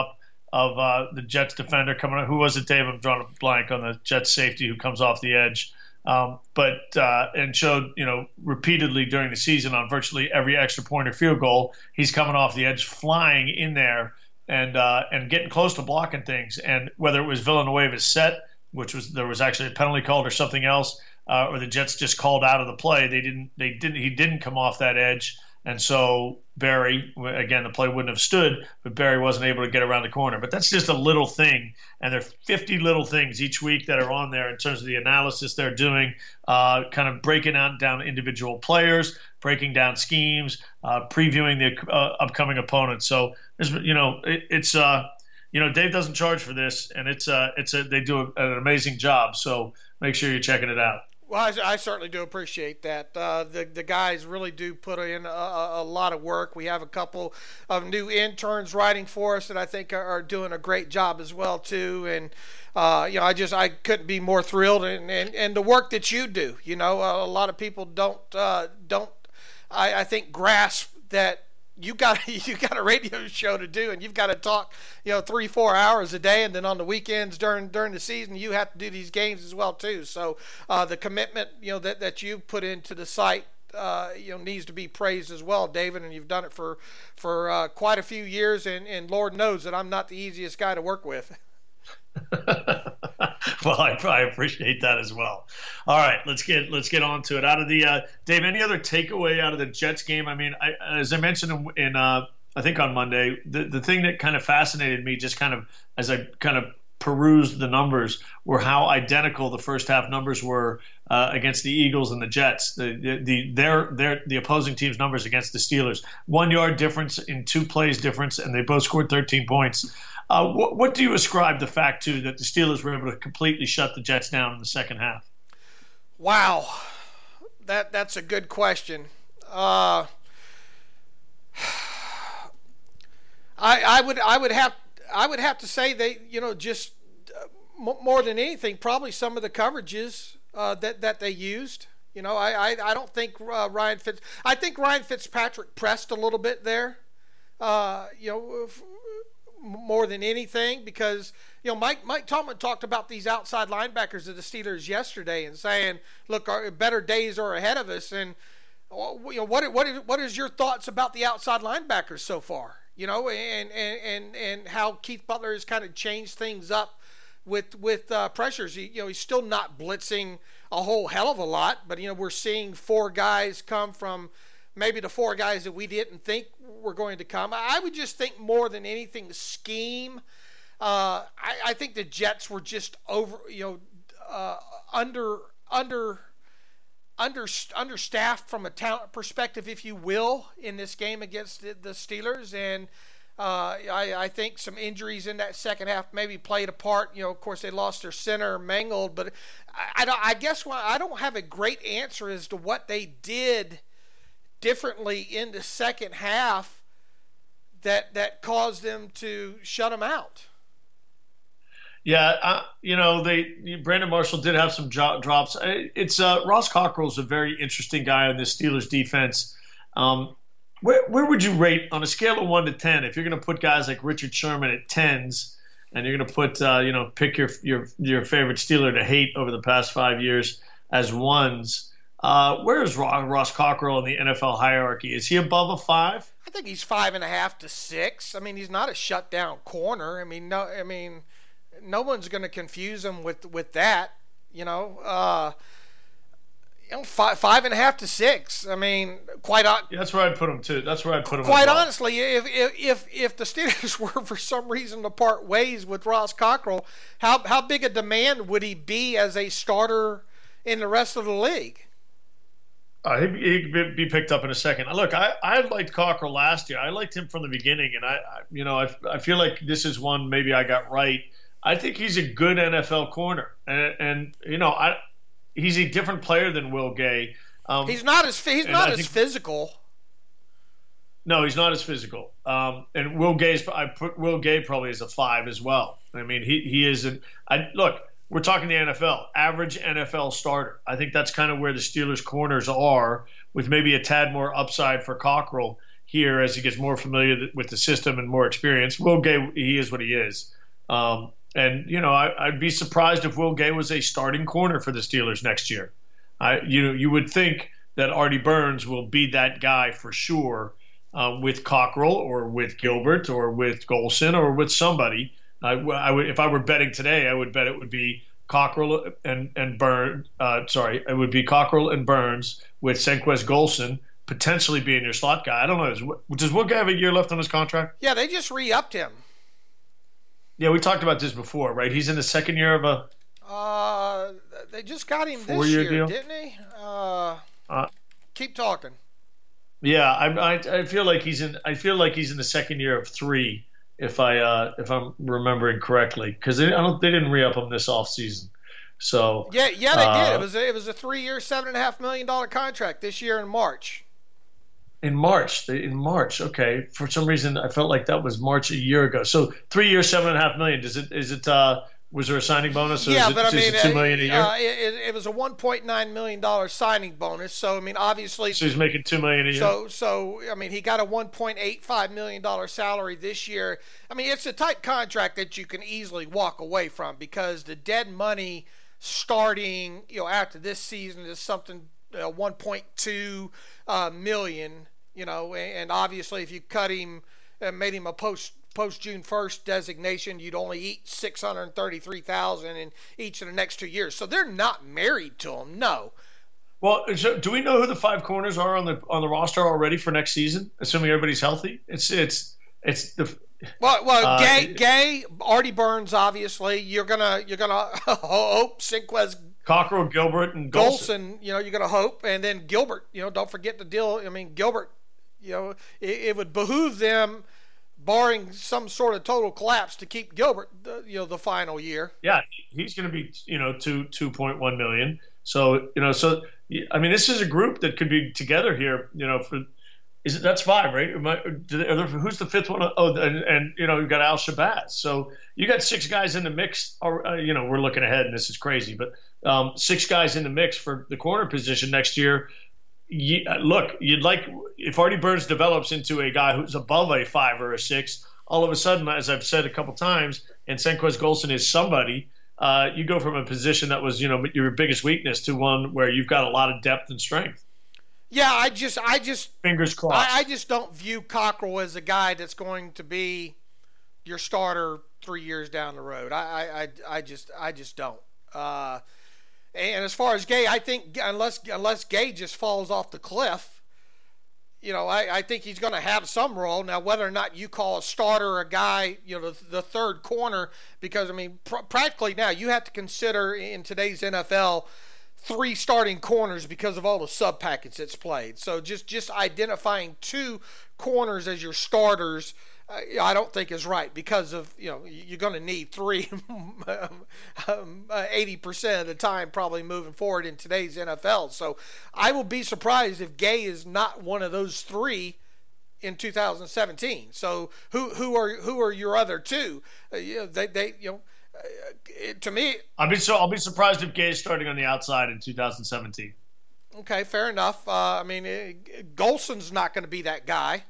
of uh, the Jets defender coming. Who was it, Dave? I'm drawing a blank on the Jets safety who comes off the edge. Um, but uh, and showed, you know, repeatedly during the season on virtually every extra point or field goal, he's coming off the edge, flying in there and uh, and getting close to blocking things. And whether it was Villanueva's set, which was there was actually a penalty called or something else, uh, or the Jets just called out of the play, they didn't they didn't he didn't come off that edge. And so Barry, again, the play wouldn't have stood, but Barry wasn't able to get around the corner. But that's just a little thing, and there are fifty little things each week that are on there in terms of the analysis they're doing, uh, kind of breaking out down individual players, breaking down schemes, uh, previewing the uh, upcoming opponents. So, you know, it, it's uh, you know, Dave doesn't charge for this, and it's uh, it's a, they do a, an amazing job. So make sure you're checking it out. Well, I, I certainly do appreciate that. Uh, the the guys really do put in a, a lot of work. We have a couple of new interns writing for us that I think are, are doing a great job as well too. And uh, you know, I just I couldn't be more thrilled. And, and, and the work that you do, you know, a, a lot of people don't uh, don't I, I think grasp that. You got you got a radio show to do, and you've got to talk, you know, three four hours a day, and then on the weekends during during the season, you have to do these games as well too. So uh, the commitment, you know, that that you put into the site, uh, you know, needs to be praised as well, David. And you've done it for for uh, quite a few years, and and Lord knows that I'm not the easiest guy to work with. Well, I, I appreciate that as well. All right, let's get let's get on to it. Out of the uh, Dave, any other takeaway out of the Jets game? I mean, I, as I mentioned in, in uh, I think on Monday, the the thing that kind of fascinated me, just kind of as I kind of perused the numbers, were how identical the first half numbers were uh, against the Eagles and the Jets. The, the the their their the opposing team's numbers against the Steelers, one yard difference in two plays difference, and they both scored thirteen points. Uh, what, what do you ascribe the fact to that the Steelers were able to completely shut the Jets down in the second half? Wow, that that's a good question. Uh, I I would I would have I would have to say they you know just uh, m- more than anything probably some of the coverages uh, that that they used. You know I I, I don't think uh, Ryan Fitz I think Ryan Fitzpatrick pressed a little bit there. Uh, you know. F- more than anything, because you know Mike Mike Tomlin talked about these outside linebackers of the Steelers yesterday and saying, "Look, our better days are ahead of us." And you know what what is, what is your thoughts about the outside linebackers so far? You know, and and and, and how Keith Butler has kind of changed things up with with uh, pressures. He, you know, he's still not blitzing a whole hell of a lot, but you know we're seeing four guys come from maybe the four guys that we didn't think were going to come. I would just think more than anything scheme. Uh, I, I think the Jets were just over, you know, uh, under under under understaffed from a talent perspective, if you will, in this game against the, the Steelers. And uh, I, I think some injuries in that second half maybe played a part. You know, of course, they lost their center, Mangold. But I, I, I guess well, I don't have a great answer as to what they did differently in the second half that that caused them to shut them out. Yeah, uh, you know, they Brandon Marshall did have some jo- drops. It's uh, Ross Cockrell's a very interesting guy on this Steelers defense. Um, where where would you rate on a scale of one to ten if you're going to put guys like Richard Sherman at tens, and you're going to put uh, you know pick your your your favorite Steeler to hate over the past five years as ones? Uh, where is Ross Cockrell in the N F L hierarchy? Is he above a five? I think he's five and a half to six. I mean, he's not a shutdown corner. I mean, no, I mean, no one's going to confuse him with, with that. You know, uh, you know, five five and a half to six. I mean, quite. On- yeah, that's where I'd put him too. That's where I'd put him. Quite well. honestly, if if if the Steelers were for some reason to part ways with Ross Cockrell, how how big a demand would he be as a starter in the rest of the league? Uh, he could be picked up in a second. Look, I, I liked Cockrell last year. I liked him from the beginning, and I, I you know, I, I feel like this is one maybe I got right. I think he's a good N F L corner, and, and you know, I he's a different player than Will Gay. Um, he's not as he's not I as think, physical. No, he's not as physical. Um, and Will Gay's I put Will Gay probably as a five as well. I mean, he he is an I look. We're talking the N F L, average N F L starter. I think that's kind of where the Steelers' corners are, with maybe a tad more upside for Cockrell. here as he gets more familiar with the system and more experience. Will Gay, he is what he is. Um, and, you know, I, I'd be surprised if Will Gay was a starting corner for the Steelers next year. I, you know, you would think that Artie Burns will be that guy for sure uh, with Cockrell or with Gilbert or with Golson or with somebody. I, I would, if I were betting today, I would bet it would be Cockrell and and Burns. Uh, sorry, it would be Cockrell and Burns with Senquez Golson potentially being your slot guy. I don't know. Does, does Will Gay have a year left on his contract? Yeah, they just re-upped him. Yeah, we talked about this before, right? He's in the second year of a. Uh, they just got him this year, year, deal? didn't they? Uh, uh, keep talking. Yeah, I, I I feel like he's in. I feel like he's in the second year of three, if I uh, if I'm remembering correctly, because I don't they didn't re-up him this offseason. So yeah, yeah, they uh, did. It was a, it was a three-year, seven and a half million dollar contract this year in March. In March, they, in March, okay. For some reason, I felt like that was March a year ago. So three years, seven and a half million. Does it? Is it? Uh, was there a signing bonus? Or yeah, is it, but I is mean, it two million a year. Uh, it, it was a one point nine million dollar signing bonus. So I mean, obviously, so he's making two million a year. So, so I mean, he got a one point eight five million dollar salary this year. I mean, it's a type contract that you can easily walk away from because the dead money starting, you know, after this season is something uh, one point two uh, million. You know, and obviously if you cut him and made him a post post June first designation, you'd only eat six hundred thirty-three thousand in each of the next two years. So they're not married to him. No. Well, so do we know who the five corners are on the on the roster already for next season? Assuming everybody's healthy, it's it's it's the. Well, well, uh, Gay, Gay, Artie Burns, obviously. You're gonna you're gonna hope Senquez. Cockrell, Gilbert, and Golson. Golson, you know, you're gonna hope, and then Gilbert. You know, don't forget the deal. I mean, Gilbert. You know, it, it would behoove them, barring some sort of total collapse, to keep Gilbert, the, you know, the final year. Yeah, he's going to be, you know, two two point one million. So, you know, so I mean, this is a group that could be together here. You know, for is it that's five, right? Am I, do they, are there, who's the fifth one? Oh, and, and you know, you've got Al Shabazz. So you got six guys in the mix. Or, uh, you know, we're looking ahead, and this is crazy, but um, six guys in the mix for the corner position next year. You, look, you'd like if Artie Burns develops into a guy who's above a five or a six, all of a sudden, as I've said a couple times, and Senquez Golson is somebody, uh, you go from a position that was, you know, your biggest weakness to one where you've got a lot of depth and strength. Yeah, I just, I just, fingers crossed. I, I just don't view Cockrell as a guy that's going to be your starter three years down the road. I, I, I just, I just don't. Uh, And as far as Gay, I think unless unless Gay just falls off the cliff, you know, I, I think he's going to have some role. Now, whether or not you call a starter a guy, you know, the, the third corner, because, I mean, pr- practically now you have to consider in today's N F L three starting corners because of all the sub packets that's played. So just, just identifying two corners as your starters, I don't think is right because of, you know, you're going to need three um, uh, eighty percent of the time probably moving forward in today's N F L. So I will be surprised if Gay is not one of those three in two thousand seventeen. So who who are who are your other two? Uh, you know, they they you know uh, it, to me. I'll be so I'll be surprised if Gay is starting on the outside in two thousand seventeen. Okay, fair enough. Uh, I mean, it, Golson's not going to be that guy.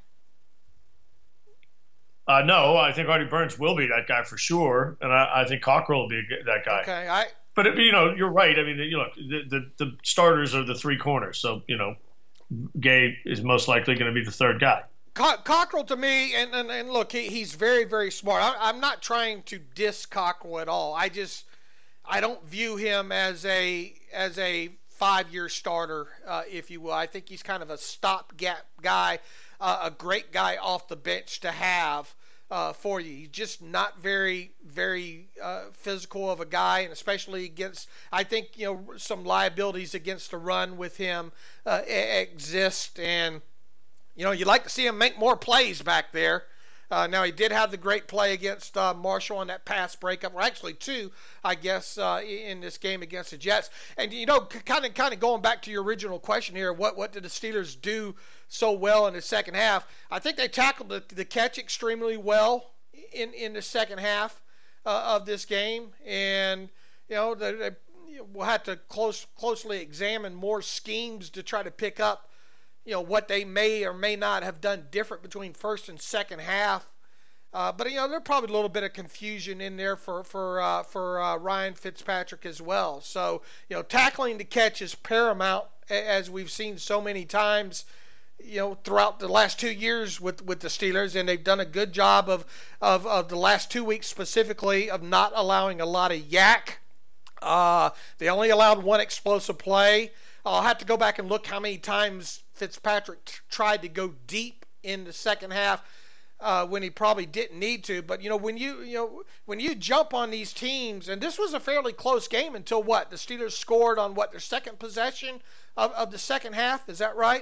Uh, no, I think Artie Burns will be that guy for sure, and I, I think Cockrell will be that guy. Okay, I. But it, you know, you're right. I mean, you look, the, the the starters are the three corners, so you know, Gay is most likely going to be the third guy. Co- Cockrell to me, and, and, and look, he, he's very, very smart. I, I'm not trying to diss Cockrell at all. I just, I don't view him as a as a five-year starter, uh, if you will. I think he's kind of a stopgap guy, uh, a great guy off the bench to have. Uh, for you. He's just not very, very uh, physical of a guy, and especially against, I think, you know, some liabilities against the run with him uh, exist, and, you know, you'd like to see him make more plays back there. Uh, now, he did have the great play against uh, Marshall on that pass breakup, or actually two, I guess, uh, in this game against the Jets. And, you know, kind of kind of going back to your original question here, what, what did the Steelers do so well in the second half? I think they tackled the, the catch extremely well in, in the second half uh, of this game. And, you know, they, they will have to close, closely examine more schemes to try to pick up, you know, what they may or may not have done different between first and second half. Uh, but, you know, there's probably a little bit of confusion in there for, for, uh, for uh, Ryan Fitzpatrick as well. So, you know, tackling the catch is paramount, as we've seen so many times, you know, throughout the last two years with, with the Steelers, and they've done a good job of, of, of the last two weeks specifically of not allowing a lot of yak. Uh, they only allowed one explosive play. I'll have to go back and look how many times Fitzpatrick t- tried to go deep in the second half uh, when he probably didn't need to. But, you know, when you, you know, when you jump on these teams, and this was a fairly close game until what? The Steelers scored on what, their second possession of, of the second half? Is that right?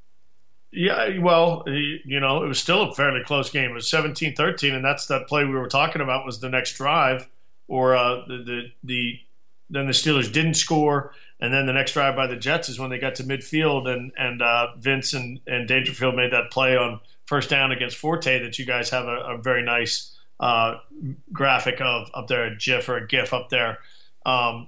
Yeah, well, you know, it was still a fairly close game. It was seventeen thirteen, and that's that play we were talking about was the next drive, or uh, the, the the then the Steelers didn't score, and then the next drive by the Jets is when they got to midfield, and and uh, Vince and, and Dangerfield made that play on first down against Forte that you guys have a, a very nice uh, graphic of up there, a GIF or a GIF up there. Um,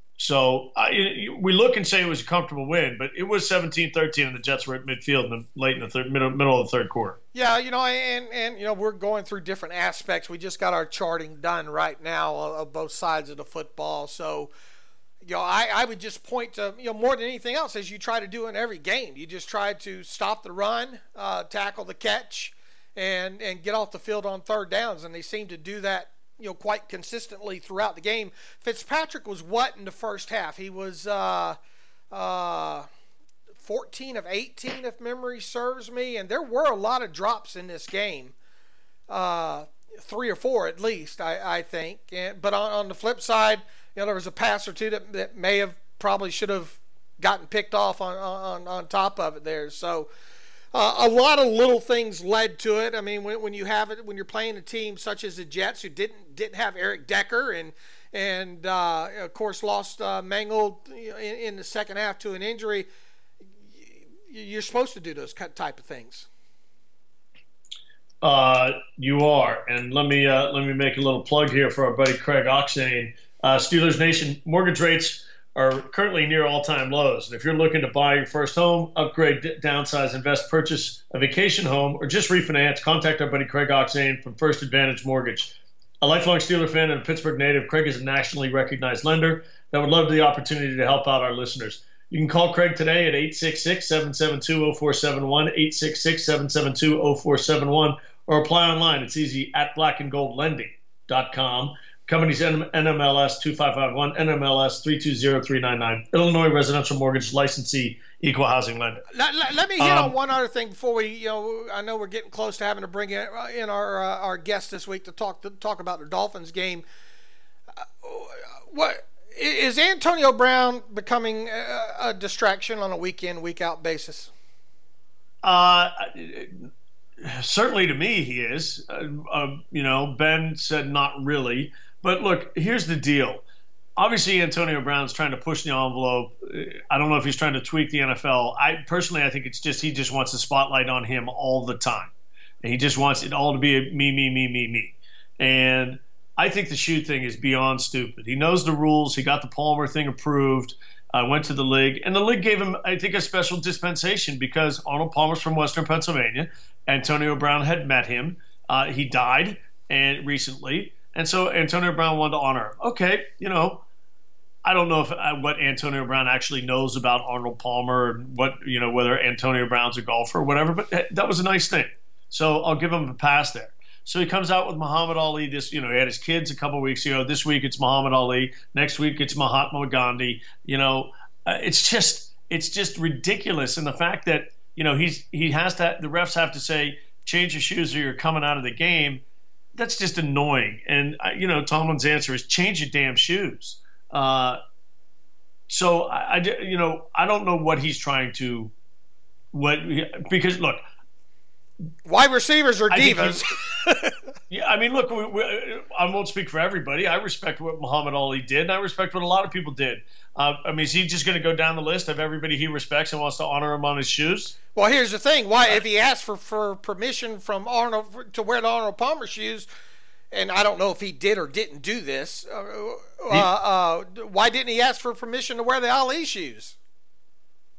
So I, we look and say it was a comfortable win, but it was seventeen thirteen, and the Jets were at midfield in the, late in the third, middle, middle of the third quarter. Yeah, you know, and, and you know, we're going through different aspects. We just got our charting done right now of both sides of the football. So, you know, I, I would just point to, you know, more than anything else, as you try to do in every game. You just try to stop the run, uh, tackle the catch, and and get off the field on third downs, and they seem to do that, you know, quite consistently throughout the game. Fitzpatrick was what in the first half? He was uh, uh, fourteen of eighteen, if memory serves me, and there were a lot of drops in this game, uh, three or four at least, I, I think. And, but on, on the flip side, you know, there was a pass or two that, that may have probably should have gotten picked off on, on, on top of it there. So, Uh, a lot of little things led to it. I mean, when, when you have it, when you're playing a team such as the Jets, who didn't didn't have Eric Decker, and and uh, of course lost uh, Mangold in, in the second half to an injury, you're supposed to do those type of things. Uh, you are, and let me uh, let me make a little plug here for our buddy Craig Oxane. Uh, Steelers Nation, mortgage rates are currently near all-time lows. And if you're looking to buy your first home, upgrade, downsize, invest, purchase a vacation home, or just refinance, contact our buddy Craig Oxane from First Advantage Mortgage. A lifelong Steeler fan and a Pittsburgh native, Craig is a nationally recognized lender that would love the opportunity to help out our listeners. You can call Craig today at eight six six, seven seven two, zero four seven one, eight six six, seven seven two, zero four seven one, or apply online. It's easy at black and gold lending dot com. Company's N M L S two five five one, N M L S three two zero three nine nine, Illinois Residential Mortgage Licensee, Equal Housing Lender. Let, let, let me hit um, on one other thing before we, you know, I know we're getting close to having to bring in, in our uh, our guest this week to talk to talk about the Dolphins game. Uh, what is Antonio Brown becoming a, a distraction on a week in, week out basis? Uh, certainly to me he is. Uh, uh, you know, Ben said not really. But look, here's the deal. Obviously, Antonio Brown's trying to push the envelope. I don't know if he's trying to tweak the N F L. I personally, I think it's just he just wants the spotlight on him all the time. And he just wants it all to be a me, me, me, me, me. And I think the shoe thing is beyond stupid. He knows the rules. He got the Palmer thing approved. I uh, went to the league. And the league gave him, I think, a special dispensation because Arnold Palmer's from Western Pennsylvania. Antonio Brown had met him. Uh, he died and recently. And so Antonio Brown wanted to honor him. Okay, you know, I don't know if uh, what Antonio Brown actually knows about Arnold Palmer and what, you know, whether Antonio Brown's a golfer or whatever, but that was a nice thing. So I'll give him a pass there. So he comes out with Muhammad Ali. This, you know, he had his kids a couple of weeks ago. This week it's Muhammad Ali. Next week it's Mahatma Gandhi. You know, uh, it's just it's just ridiculous. And the fact that, you know, he's he has to, the refs have to say, change your shoes or you're coming out of the game. That's just annoying. And, you know, Tomlin's answer is change your damn shoes. Uh, so, I, I, you know, I don't know what he's trying to – what because, look. Wide receivers are divas. Yeah, I mean, look, we, we, I won't speak for everybody. I respect what Muhammad Ali did, and I respect what a lot of people did. Uh, I mean, is he just going to go down the list of everybody he respects and wants to honor him on his shoes? Well, here's the thing. Why, if he asked for, for permission from Arnold to wear the Arnold Palmer shoes, and I don't know if he did or didn't do this, uh, uh, uh, why didn't he ask for permission to wear the Ali shoes?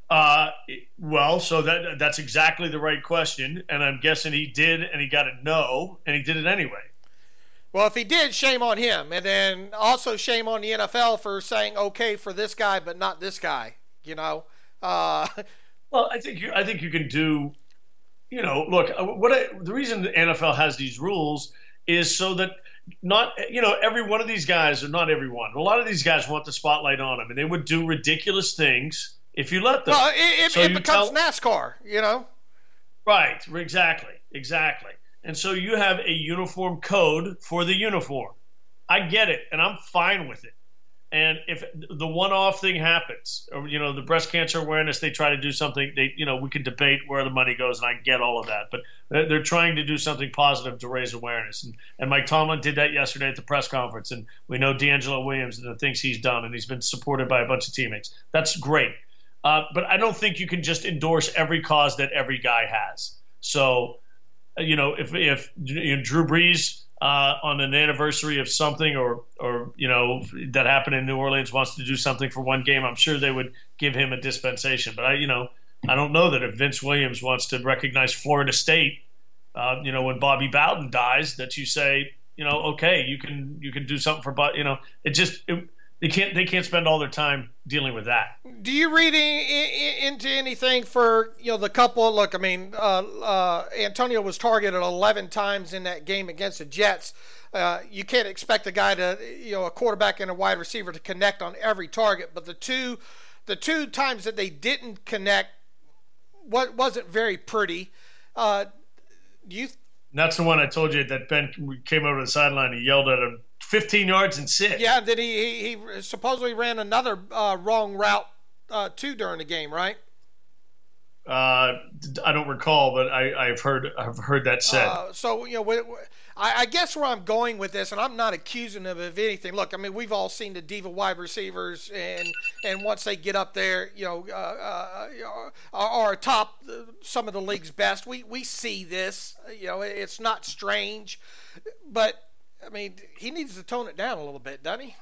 Uh, well, so that that's exactly the right question, and I'm guessing he did, and he got a no, and he did it anyway. Well, if he did, shame on him, and then also shame on the N F L for saying okay for this guy but not this guy. You know. Uh, well, I think you, I think you can do. You know, look, what I, the reason the N F L has these rules is so that not, you know, every one of these guys, or not everyone, a lot of these guys want the spotlight on them, and they would do ridiculous things if you let them. Well, it, it, so it becomes tell, NASCAR, you know? Right, exactly, exactly. And so you have a uniform code for the uniform. I get it, and I'm fine with it. And if the one-off thing happens, or, you know, the breast cancer awareness, they try to do something, they, you know, we can debate where the money goes, and I get all of that. But they're trying to do something positive to raise awareness. And, and Mike Tomlin did that yesterday at the press conference. And we know D'Angelo Williams and the things he's done, and he's been supported by a bunch of teammates. That's great. Uh, but I don't think you can just endorse every cause that every guy has. So, you know, if, if you know, Drew Brees uh, on an anniversary of something or, or, you know, that happened in New Orleans wants to do something for one game, I'm sure they would give him a dispensation. But, I, you know, I don't know that if Vince Williams wants to recognize Florida State, uh, you know, when Bobby Bowden dies, that you say, you know, okay, you can you can do something for, you know, it just it, they can't they can't spend all their time dealing with that. Do you read in, in, into anything for, you know, the couple? Look, I mean, uh, uh, Antonio was targeted eleven times in that game against the Jets. Uh, you can't expect a guy to, you know, a quarterback and a wide receiver to connect on every target. But the two, the two times that they didn't connect, what wasn't very pretty. Uh, do you? And that's the one I told you that Ben came over to the sideline and yelled at him, fifteen yards and six. Yeah, then he, he, he supposedly ran another uh, wrong route uh, too during the game, right? Uh, I don't recall, but I, I've heard I've heard that said. Uh, so you know, we, we, I, I guess where I'm going with this, and I'm not accusing them of anything. Look, I mean, we've all seen the diva wide receivers, and and once they get up there, you know, uh, uh, are, are top some of the league's best. We we see this. You know, it's not strange, but I mean, he needs to tone it down a little bit, doesn't he?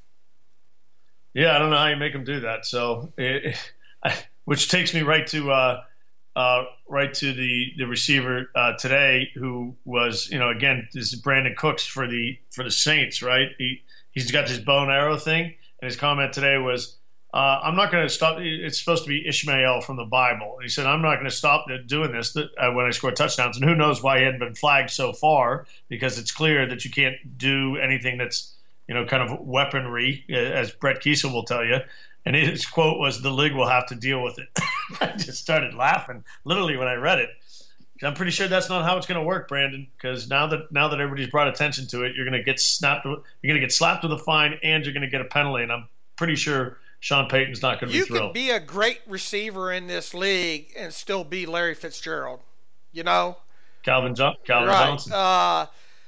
Yeah, I don't know how you make him do that. So, it, I, which takes me right to uh, uh, right to the the receiver uh, today, who was, you know, again, this is Brandon Cooks for the for the Saints, right? He he's got this bow and arrow thing, and his comment today was, uh, "I'm not going to stop." It's supposed to be Ishmael from the Bible. And he said, "I'm not going to stop doing this uh, when I score touchdowns." And who knows why he hadn't been flagged so far, because it's clear that you can't do anything that's, you know, kind of weaponry, as Brett Kiesel will tell you. And his quote was, "The league will have to deal with it." I just started laughing, literally, when I read it. I'm pretty sure that's not how it's going to work, Brandon, because now that now that everybody's brought attention to it, you're going to get snapped. You're going to get slapped with a fine, and you're going to get a penalty. And I'm pretty sure Sean Payton's not going to be thrilled. You could be a great receiver in this league and still be Larry Fitzgerald. You know, Calvin, jo- Calvin right. Johnson. Uh,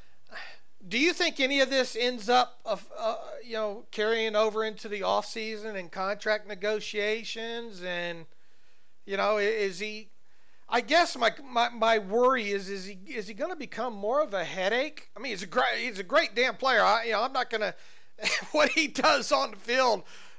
Do you think any of this ends up, uh, uh, you know, carrying over into the off season and contract negotiations? And, you know, is he? I guess my my, my worry is is he is he going to become more of a headache? I mean, he's a great he's a great damn player. I, you know, I'm not going to what he does on the field.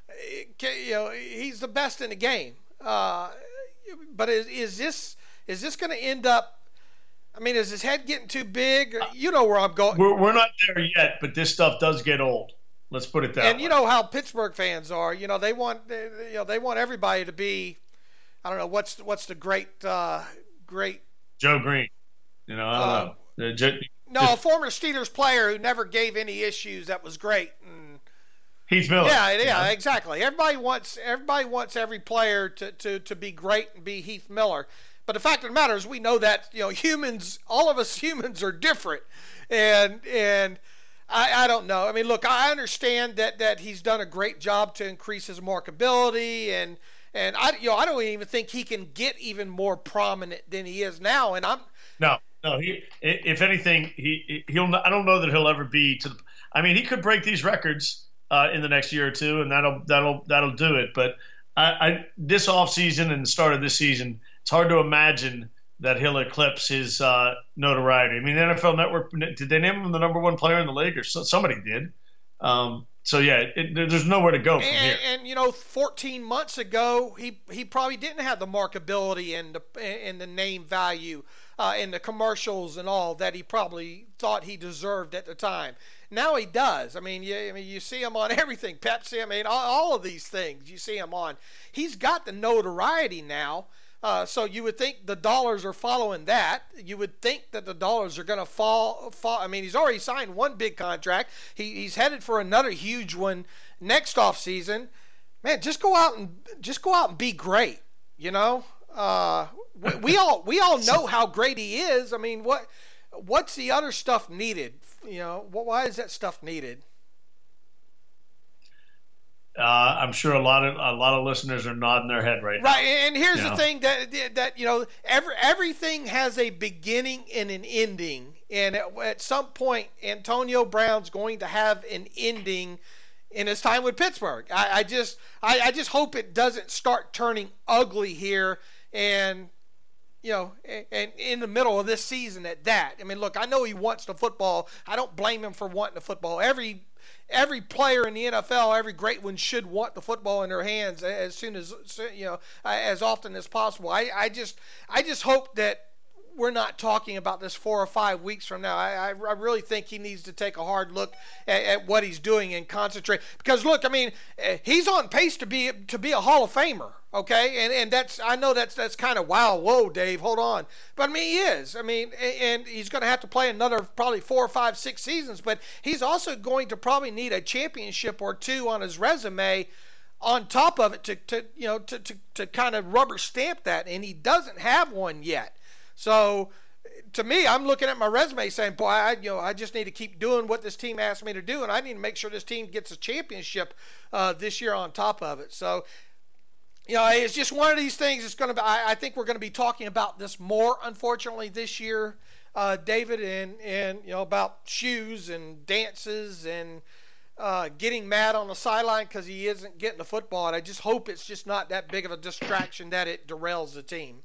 You know, he's the best in the game. Uh, but is is this is this going to end up? I mean, is his head getting too big? You know where I'm going. We're, we're not there yet, but this stuff does get old. Let's put it that way. And you know how Pittsburgh fans are. You know, they want they, you know they want everybody to be. I don't know what's what's the great uh, great Joe Green. You know, I don't uh, know. Just, no, a former Steelers player who never gave any issues. That was great. And, Heath Miller. Yeah, yeah, yeah, exactly. Everybody wants everybody wants every player to, to, to be great and be Heath Miller. But the fact of the matter is, we know that, you know, humans, all of us humans are different, and and I, I don't know. I mean, look, I understand that, that he's done a great job to increase his marketability, and and I you know I don't even think he can get even more prominent than he is now. And I'm no, no. He, if anything, he he'll. I don't know that he'll ever be to. The, I mean, he could break these records uh, in the next year or two, and that'll that'll that'll do it. But I, I this offseason and the start of this season, it's hard to imagine that he'll eclipse his uh, notoriety. I mean, the N F L Network, did they name him the number one player in the league? Or so, somebody did. Um, So yeah, it, there's nowhere to go from and, here. And you know, fourteen months ago, he he probably didn't have the markability and the and the name value uh, and the commercials and all that he probably thought he deserved at the time. Now he does. I mean, you, I mean, you see him on everything, Pepsi. I mean, all, all of these things you see him on. He's got the notoriety now. Uh, so you would think the dollars are following that. You would think that the dollars are going to fall, fall. I mean, he's already signed one big contract. He, he's headed for another huge one next off season. Man, just go out and just go out and be great. You know, uh, we, we all we all know how great he is. I mean, what what's the other stuff needed? You know, why is that stuff needed? Uh, I'm sure a lot of a lot of listeners are nodding their head right now. Right, and here's you the know? thing that that you know, every everything has a beginning and an ending, and at, at some point, Antonio Brown's going to have an ending in his time with Pittsburgh. I, I just I, I just hope it doesn't start turning ugly here, and you know, and, and in the middle of this season at that. I mean, look, I know he wants the football. I don't blame him for wanting the football. Every Every player in the N F L, every great one should want the football in their hands as soon as, you know, as often as possible. I, I just, I just hope that we're not talking about this four or five weeks from now. I, I really think he needs to take a hard look at, at what he's doing and concentrate. Because look, I mean, he's on pace to be to be a Hall of Famer. Okay, and and that's I know that's that's kind of wow, whoa, Dave, hold on. But I mean, he is. I mean, and he's going to have to play another probably four or five, six seasons. But he's also going to probably need a championship or two on his resume on top of it to, to you know to, to, to kind of rubber stamp that, and he doesn't have one yet. So to me, I'm looking at my resume saying, boy, I you know I just need to keep doing what this team asked me to do, and I need to make sure this team gets a championship uh, this year on top of it. So. You know, it's just one of these things. It's going to be. I, I think we're going to be talking about this more, unfortunately, this year, uh, David, and and you know about shoes and dances and uh, getting mad on the sideline because he isn't getting the football. And I just hope it's just not that big of a distraction that it derails the team.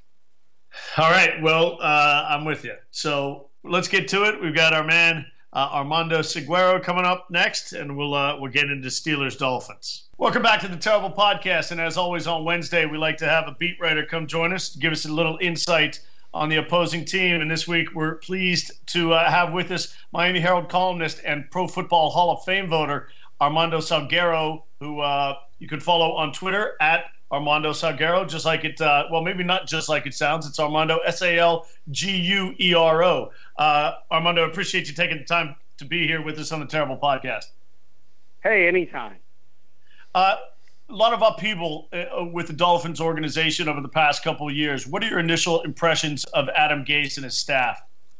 All right. Well, uh, I'm with you. So let's get to it. We've got our man uh, Armando Seguero coming up next, and we'll uh, we'll get into Steelers Dolphins. Welcome back to the Terrible Podcast, and as always on Wednesday, we like to have a beat writer come join us to give us a little insight on the opposing team. And this week, we're pleased to uh, have with us Miami Herald columnist and Pro Football Hall of Fame voter Armando Salguero, who uh, you can follow on Twitter at Armando Salguero, just like it. Uh, well, maybe not just like it sounds. It's Armando S A L G U E R O. Uh, Armando, appreciate you taking the time to be here with us on the Terrible Podcast. Hey, anytime. Uh, a lot of upheaval uh, with the Dolphins organization over the past couple of years. What are your initial impressions of Adam Gase and his staff?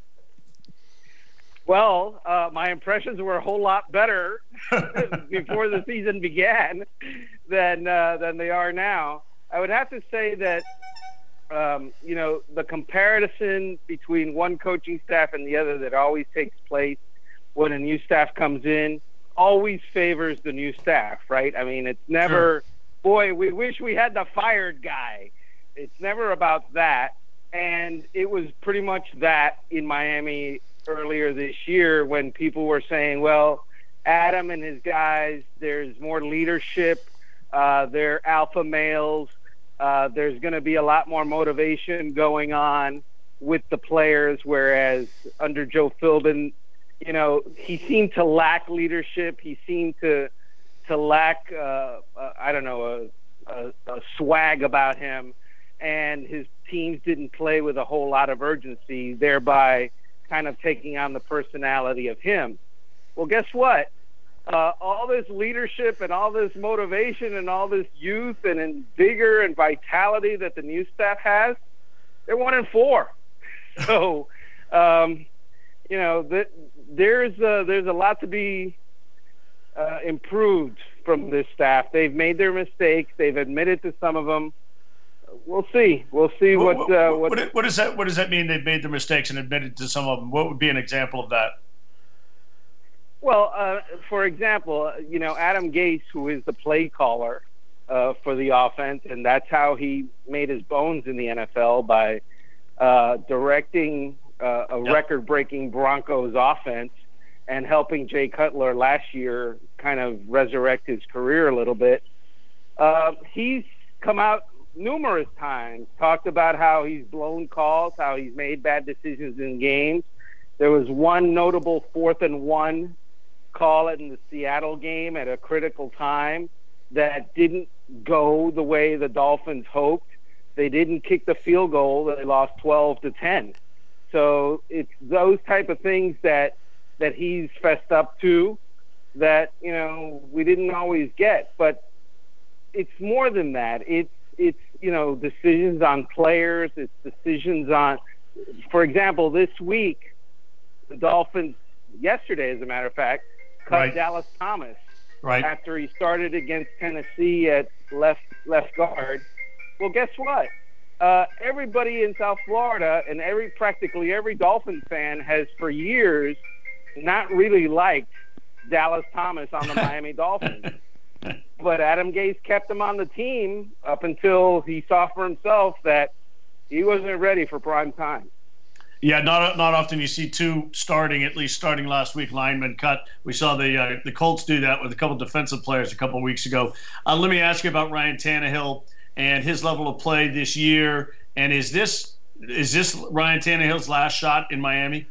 Well, uh, my impressions were a whole lot better before the season began than uh, than they are now. I would have to say that, um, you know, the comparison between one coaching staff and the other that always takes place when a new staff comes in always favors the new staff, right? I mean, it's never, sure. boy, we wish we had the fired guy. It's never about that. And it was pretty much that in Miami earlier this year when people were saying, well, Adam and his guys, there's more leadership, uh, they're alpha males, uh, there's going to be a lot more motivation going on with the players, whereas under Joe Philbin, you know, he seemed to lack leadership. He seemed to to lack, uh, uh, I don't know, a, a, a swag about him, and his teams didn't play with a whole lot of urgency, thereby kind of taking on the personality of him. Well, guess what? Uh, all this leadership and all this motivation and all this youth and, and vigor and vitality that the new staff has, they're one and four. So, um, you know, that there's a, there's a lot to be uh, improved from this staff. They've made their mistakes. They've admitted to some of them. We'll see. We'll see what what, uh, what, what, what does that what does that mean? They've made their mistakes and admitted to some of them. What would be an example of that? Well, uh, for example, you know, Adam Gase, who is the play caller uh, for the offense, and that's how he made his bones in the N F L by uh, directing uh, a yep. record-breaking Broncos offense and helping Jay Cutler last year kind of resurrect his career a little bit. Uh, he's come out numerous times, talked about how he's blown calls, how he's made bad decisions in games. There was one notable fourth and one call in the Seattle game at a critical time that didn't go the way the Dolphins hoped. They didn't kick the field goal. They lost twelve to ten. So it's those type of things that that he's fessed up to that, you know, we didn't always get. But it's more than that. It's, it's you know, decisions on players. It's decisions on, for example, this week, the Dolphins, yesterday, as a matter of fact, cut right. Dallas Thomas right. after he started against Tennessee at left left guard. Well, guess what? Uh, everybody in South Florida and every practically every Dolphins fan has for years not really liked Dallas Thomas on the Miami Dolphins. But Adam Gase kept him on the team up until he saw for himself that he wasn't ready for prime time. Yeah, not not often you see two starting, at least starting last week, linemen cut. We saw the uh, the Colts do that with a couple defensive players a couple weeks ago. Uh, let me ask you about Ryan Tannehill and his level of play this year. And is this is this Ryan Tannehill's last shot in Miami?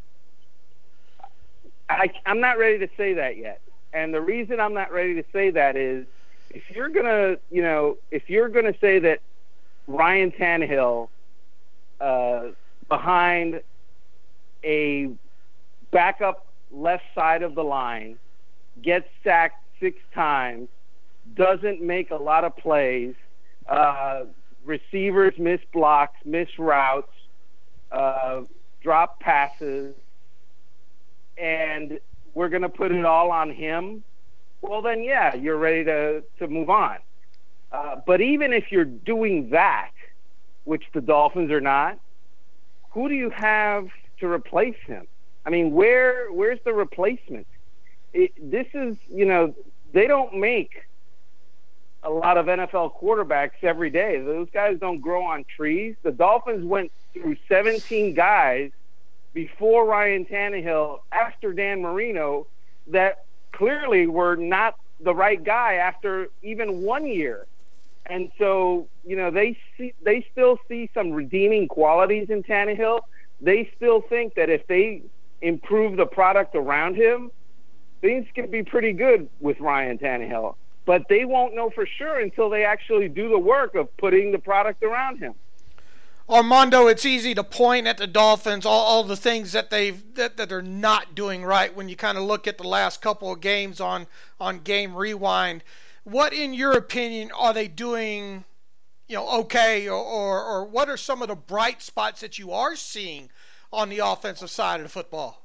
I, I'm not ready to say that yet. And the reason I'm not ready to say that is if you're going to, you know, if you're going to say that Ryan Tannehill uh, behind a backup left side of the line gets sacked six times, doesn't make a lot of plays, uh, receivers miss blocks, miss routes, uh, drop passes, and we're going to put it all on him, well, then, yeah, you're ready to, to move on. Uh, but even if you're doing that, which the Dolphins are not, who do you have to replace him? I mean, where where's the replacement? It, this is, you know, they don't make a lot of N F L quarterbacks every day. Those guys don't grow on trees. The Dolphins went through seventeen guys before Ryan Tannehill, after Dan Marino, that clearly were not the right guy after even one year. And so, you know, they see, they still see some redeeming qualities in Tannehill. They still think that if they improve the product around him, things can be pretty good with Ryan Tannehill. But they won't know for sure until they actually do the work of putting the product around him. Armando, it's easy to point at the Dolphins, all, all the things that they've that, that they're not doing right when you kind of look at the last couple of games on, on Game Rewind. What, in your opinion, are they doing, you know, okay, or, or, or what are some of the bright spots that you are seeing on the offensive side of the football?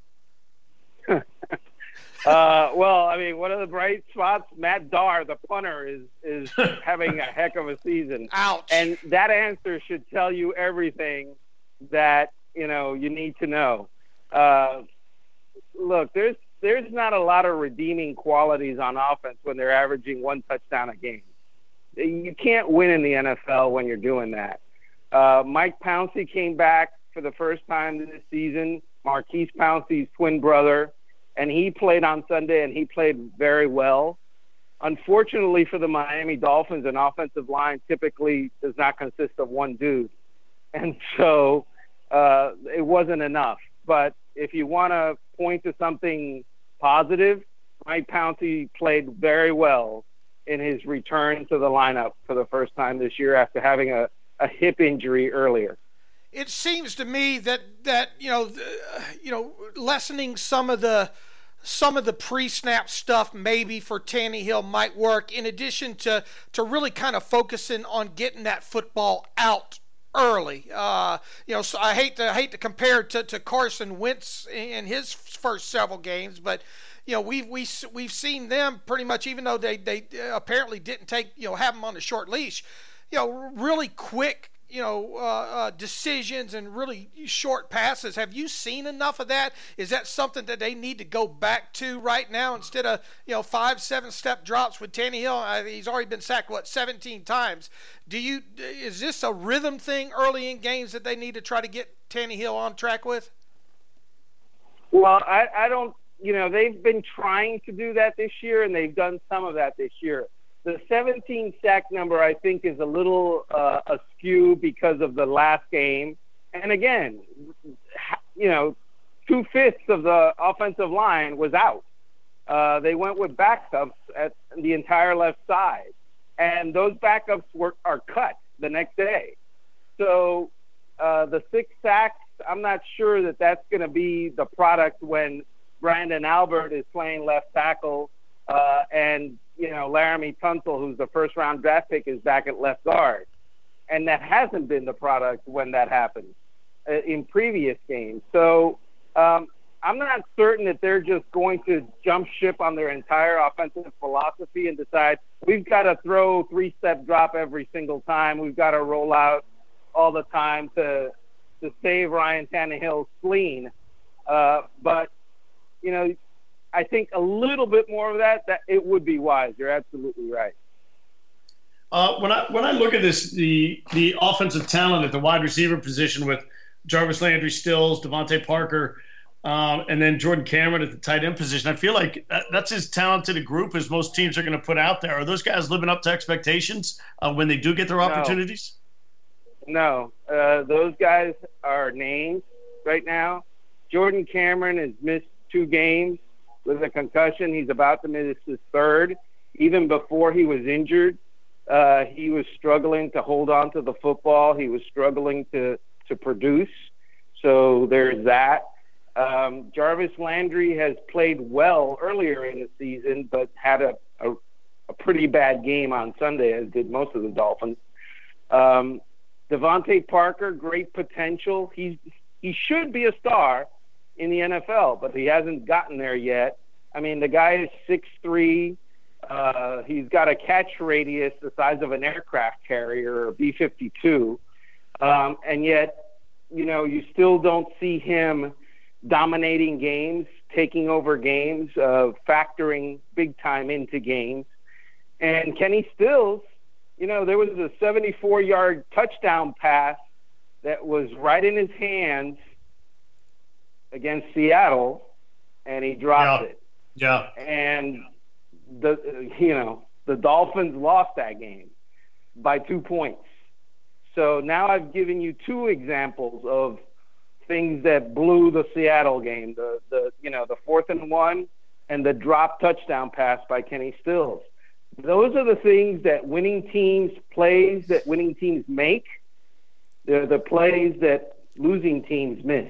Uh, well, I mean, one of the bright spots, Matt Darr, the punter, is is having a heck of a season. Ouch. And that answer should tell you everything that, you know, you need to know. Uh, look, there's there's not a lot of redeeming qualities on offense when they're averaging one touchdown a game. You can't win in the N F L when you're doing that. Uh, Mike Pouncey came back for the first time this season, Marquise Pouncey's twin brother. And he played on Sunday, and he played very well. Unfortunately for the Miami Dolphins, an offensive line typically does not consist of one dude. And so uh, it wasn't enough. But if you want to point to something positive, Mike Pouncey played very well in his return to the lineup for the first time this year after having a, a hip injury earlier. It seems to me that, that you know, uh, you know, lessening some of the some of the pre-snap stuff maybe for Tannehill might work, in addition to, to really kind of focusing on getting that football out early. Uh, you know, so I hate to hate to compare to, to Carson Wentz in his first several games, but you know, we've we we've seen them pretty much, even though they they apparently didn't take you know have them on a short leash, you know, really quick. you know, uh, uh, decisions and really short passes. Have you seen enough of that? Is that something that they need to go back to right now instead of, you know, five, seven-step drops with Tannehill? Uh, he's already been sacked, what, seventeen times. Do you is this a rhythm thing early in games that they need to try to get Tannehill on track with? Well, I, I don't you know, they've been trying to do that this year, and they've done some of that this year. The seventeen sack number, I think, is a little uh, askew because of the last game. And again, you know, two-fifths of the offensive line was out. Uh, they went with backups at the entire left side. And those backups were are cut the next day. So uh, the six sacks, I'm not sure that that's going to be the product when Brandon Albert is playing left tackle uh, and, you know, Laramie Tunsil, who's the first-round draft pick, is back at left guard. And that hasn't been the product when that happened uh, in previous games. So um, I'm not certain that they're just going to jump ship on their entire offensive philosophy and decide we've got to throw three-step drop every single time. We've got to roll out all the time to to save Ryan Tannehill's spleen. Uh, but, you know, I think a little bit more of that, that it would be wise. You're absolutely right. Uh, when I when I look at this, the the offensive talent at the wide receiver position with Jarvis Landry, Stills, Devontae Parker, um, and then Jordan Cameron at the tight end position, I feel like that, that's as talented a group as most teams are going to put out there. Are those guys living up to expectations uh, when they do get their opportunities? No, uh, those guys are names right now. Jordan Cameron has missed two games with a concussion. He's about to miss his third. Even before he was injured, uh, he was struggling to hold on to the football. He was struggling to, to produce. So there's that. Um, Jarvis Landry has played well earlier in the season, but had a, a, a pretty bad game on Sunday, as did most of the Dolphins. Um, Devontae Parker, great potential. He's he should be a star in the N F L, but he hasn't gotten there yet. I mean, the guy is six three. Uh, he's got a catch radius the size of an aircraft carrier, or B fifty-two. Um, and yet, you know, you still don't see him dominating games, taking over games, uh, factoring big time into games. And Kenny Stills, you know, there was a seventy-four-yard touchdown pass that was right in his hands against Seattle, and he dropped yeah. it. Yeah. And, the you know, the Dolphins lost that game by two points. So now I've given you two examples of things that blew the Seattle game, the, the you know, the fourth and one and the drop touchdown pass by Kenny Stills. Those are the things that winning teams, plays that winning teams make. They're the plays that losing teams miss.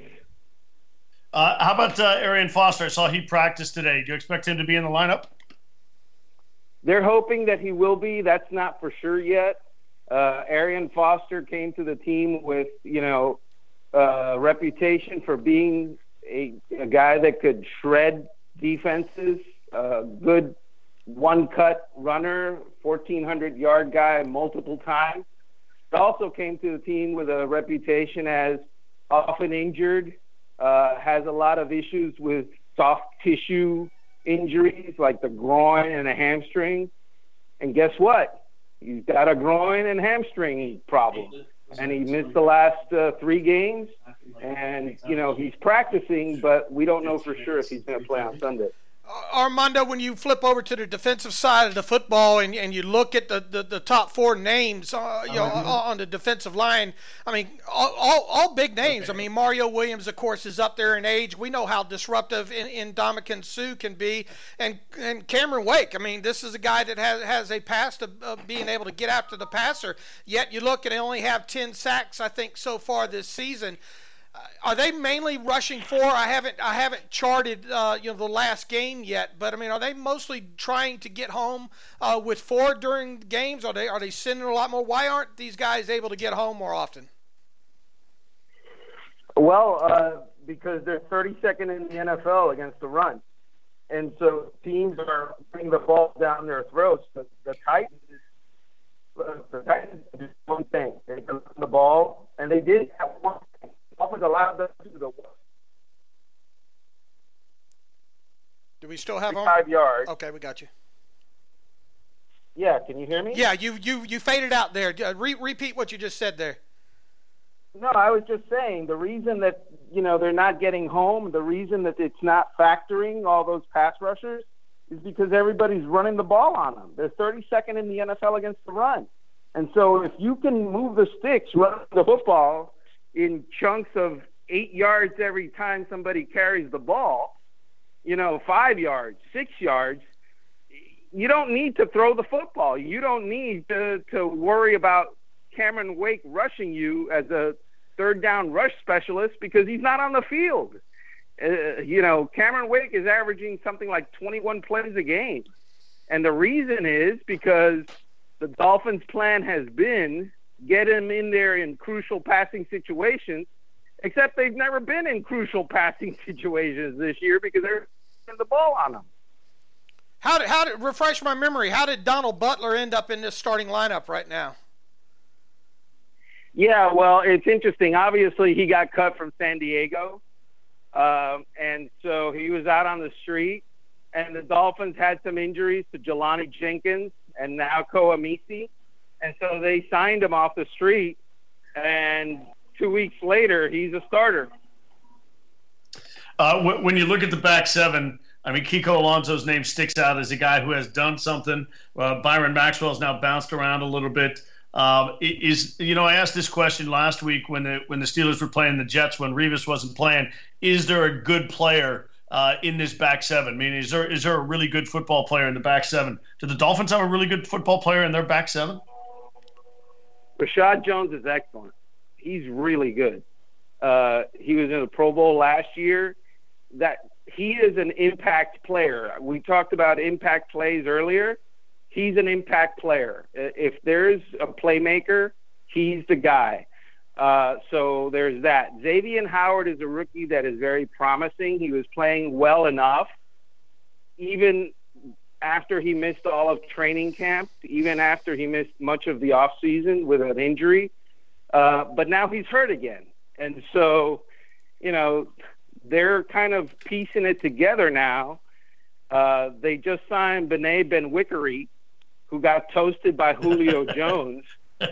Uh, how about uh, Arian Foster? I saw he practiced today. Do you expect him to be in the lineup? They're hoping that he will be. That's not for sure yet. Uh, Arian Foster came to the team with, you know, a reputation for being a, a guy that could shred defenses, a good one-cut runner, fourteen hundred yard guy multiple times. He also came to the team with a reputation as often injured, uh, has a lot of issues with soft tissue injuries like the groin and a hamstring. And guess what? He's got a groin and hamstring problem. And he missed the last uh, three games. And, you know, he's practicing, but we don't know for sure if he's going to play on Sunday. Armando, when you flip over to the defensive side of the football and, and you look at the, the, the top four names uh, you know, uh-huh. on the defensive line, I mean, all, all, all big names. I mean, Mario Williams, of course, is up there in age. We know how disruptive in, in Ndamukong Suh can be. And and Cameron Wake, I mean, this is a guy that has, has a past of, of being able to get after the passer. Yet you look and they only have ten sacks, I think, so far this season. Are they mainly rushing for? I haven't I haven't charted uh, you know the last game yet, but I mean, are they mostly trying to get home uh, with four during games? Are they are they sending a lot more? Why aren't these guys able to get home more often? Well, uh, because they're thirty-second in the N F L against the run, and so teams are putting the ball down their throats. The, the Titans, uh, the Titans did one thing: they run the ball, and they did have one thing. Offense allowed them to do the work. Do we still have five on? yards? Okay, we got you. Yeah, can you hear me? Yeah, you you you faded out there. Re- repeat what you just said there. No, I was just saying the reason that you know, they're not getting home, the reason that it's not factoring all those pass rushers is because everybody's running the ball on them. They're thirty-second in the N F L against the run. And so if you can move the sticks, run the football in chunks of eight yards every time somebody carries the ball, you know, five yards, six yards, you don't need to throw the football. You don't need to, to worry about Cameron Wake rushing you as a third down rush specialist because he's not on the field. Uh, you know, Cameron Wake is averaging something like twenty-one plays a game. And the reason is because the Dolphins' plan has been get him in there in crucial passing situations, except they've never been in crucial passing situations this year because they're putting the ball on them. How did, how did, refresh my memory, how did Donald Butler end up in this starting lineup right now? Yeah, well, it's interesting. Obviously, he got cut from San Diego, um, and so he was out on the street, and the Dolphins had some injuries to Jelani Jenkins and now Koamisi, and so they signed him off the street, and two weeks later, he's a starter. Uh, when you look at the back seven, I mean, Kiko Alonso's name sticks out as a guy who has done something. Uh, Byron Maxwell's now bounced around a little bit. Um, is you know, I asked this question last week when the when the Steelers were playing the Jets when Revis wasn't playing. Is there a good player uh, in this back seven? I mean, is there is there a really good football player in the back seven? Do the Dolphins have a really good football player in their back seven? Rashad Jones is excellent. He's really good. Uh, he was in the Pro Bowl last year. That he is an impact player. We talked about impact plays earlier. He's an impact player. If there's a playmaker, he's the guy. Uh, so there's that. Xavier Howard is a rookie that is very promising. He was playing well enough, even after he missed all of training camp, even after he missed much of the offseason with an injury. Uh, but now he's hurt again. And so, you know, they're kind of piecing it together now. Uh, they just signed Bené Benwickery, who got toasted by Julio Jones, uh,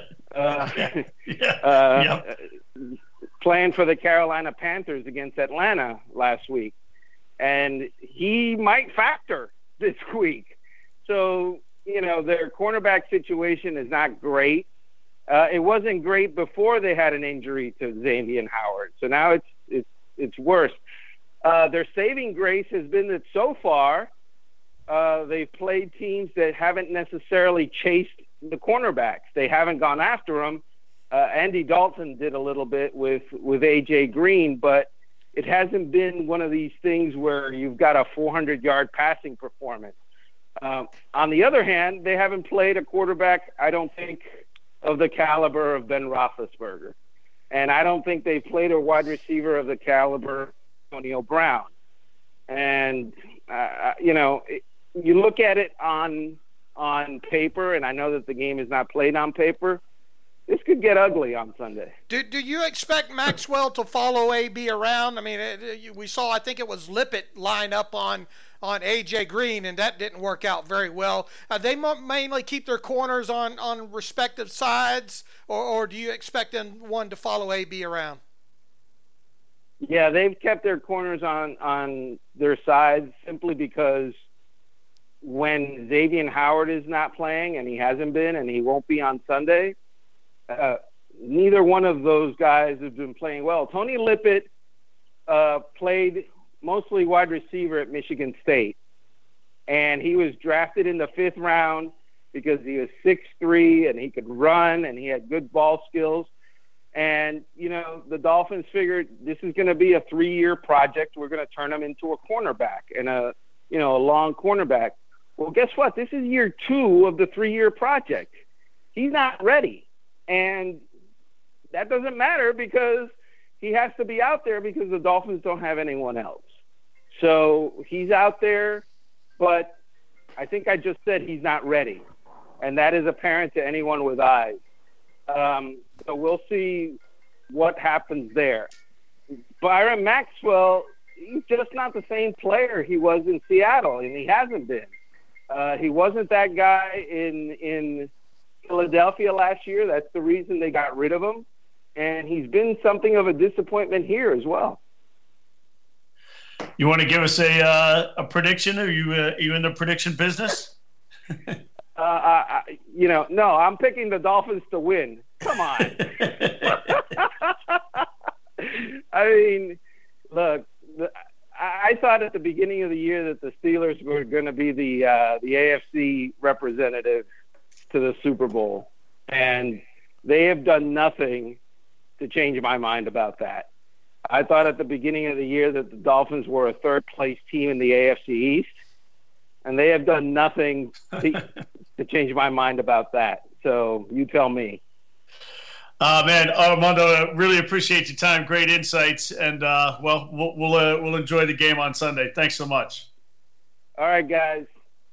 yeah. uh, yep. playing for the Carolina Panthers against Atlanta last week. And he might factor this week. So, you know, their cornerback situation is not great. Uh, it wasn't great before they had an injury to Xavier Howard. So now it's it's it's worse. Uh, their saving grace has been that so far uh, they've played teams that haven't necessarily chased the cornerbacks. They haven't gone after them. Uh, Andy Dalton did a little bit with, with A J Green, but it hasn't been one of these things where you've got a four hundred yard passing performance. Uh, on the other hand, they haven't played a quarterback, I don't think, of the caliber of Ben Roethlisberger. And I don't think they've played a wide receiver of the caliber of Antonio Brown. And, uh, you know, it, you look at it on on paper, and I know that the game is not played on paper, this could get ugly on Sunday. Do do you expect Maxwell to follow A B around? I mean, it, we saw, I think it was Lippett line up on, on A J Green, and that didn't work out very well. Uh, they mainly keep their corners on, on respective sides, or, or do you expect them one to follow A B around? Yeah, they've kept their corners on, on their sides simply because when Xavier Howard is not playing, and he hasn't been, and he won't be on Sunday, uh, neither one of those guys have been playing well. Tony Lippett uh, played mostly wide receiver at Michigan State, and he was drafted in the fifth round because he was six three and he could run and he had good ball skills. And, you know, the Dolphins figured this is going to be a three-year project. We're going to turn him into a cornerback and a, you know, a long cornerback. Well, guess what? This is year two of the three-year project. He's not ready. And that doesn't matter because he has to be out there because the Dolphins don't have anyone else. So he's out there, but I think I just said he's not ready. And that is apparent to anyone with eyes. Um, so we'll see what happens there. Byron Maxwell, he's just not the same player he was in Seattle, and he hasn't been. Uh, he wasn't that guy in in Philadelphia last year. That's the reason they got rid of him. And he's been something of a disappointment here as well. You want to give us a uh, a prediction? Are you uh, are you in the prediction business? uh, I, I, you know, no, I'm picking the Dolphins to win. Come on. I mean, look, the, I thought at the beginning of the year that the Steelers were going to be the uh, the A F C representative to the Super Bowl, and they have done nothing to change my mind about that. I thought at the beginning of the year that the Dolphins were a third-place team in the A F C East, and they have done nothing to, to change my mind about that. So you tell me. Uh, man, Armando, really appreciate your time. Great insights, and uh, well, we'll we'll, uh, we'll enjoy the game on Sunday. Thanks so much. All right, guys.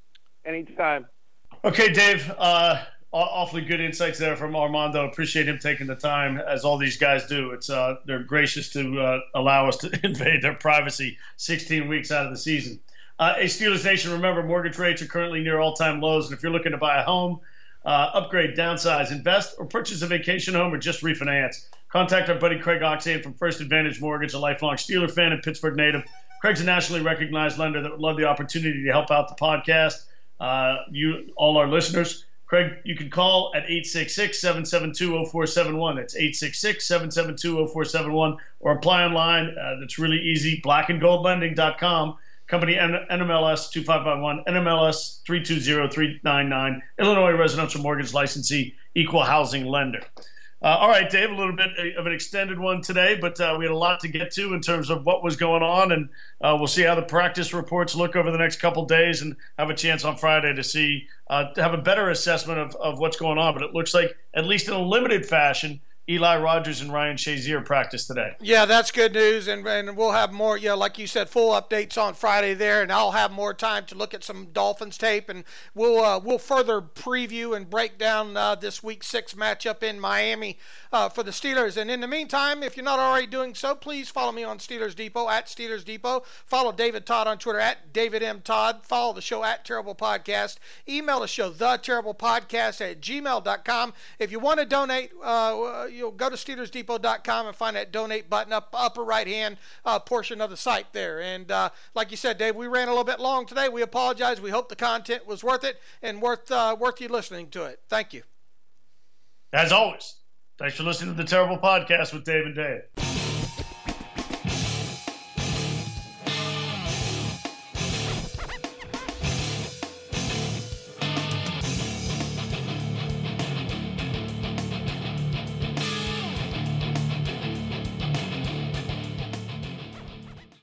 Anytime. Okay, Dave. Uh, awfully good insights there from Armando. Appreciate him taking the time, as all these guys do. It's uh, they're gracious to uh, allow us to invade their privacy sixteen weeks out of the season. Uh, hey, Steelers Nation, remember, mortgage rates are currently near all-time lows, and if you're looking to buy a home, uh, upgrade, downsize, invest, or purchase a vacation home, or just refinance, contact our buddy Craig Oxane from First Advantage Mortgage, a lifelong Steeler fan and Pittsburgh native. Craig's a nationally recognized lender that would love the opportunity to help out the podcast. Uh, you, all our listeners, Craig, you can call at eight six six, seven seven two, zero four seven one. That's eight six six, seven seven two, zero four seven one. Or apply online. Uh, that's really easy. black and gold lending dot com. Company N M L S two five five one, N M L S three two zero three nine nine. Illinois Residential Mortgage Licensee, Equal Housing Lender. Uh, all right, Dave, a little bit of an extended one today, but uh, we had a lot to get to in terms of what was going on, and uh, we'll see how the practice reports look over the next couple days and have a chance on Friday to see, uh, to have a better assessment of, of what's going on. But it looks like, at least in a limited fashion, Eli Rogers and Ryan Shazier practiced today. Yeah, that's good news, and, and we'll have more, yeah, like you said, full updates on Friday there, and I'll have more time to look at some Dolphins tape, and we'll uh, we'll further preview and break down uh, this week six matchup in Miami uh, for the Steelers. And in the meantime, if you're not already doing so, please follow me on Steelers Depot, at Steelers Depot. Follow David Todd on Twitter, at David M. Todd. Follow the show, at Terrible Podcast. Email the show, the terrible podcast at gmail dot com. If you want to donate, uh, you'll go to Steelers Depot dot com and find that donate button up upper right hand uh, portion of the site there. And uh, like you said, Dave, we ran a little bit long today. We apologize. We hope the content was worth it and worth uh, worth you listening to it. Thank you. As always, thanks for listening to the Terrible Podcast with Dave and Dave.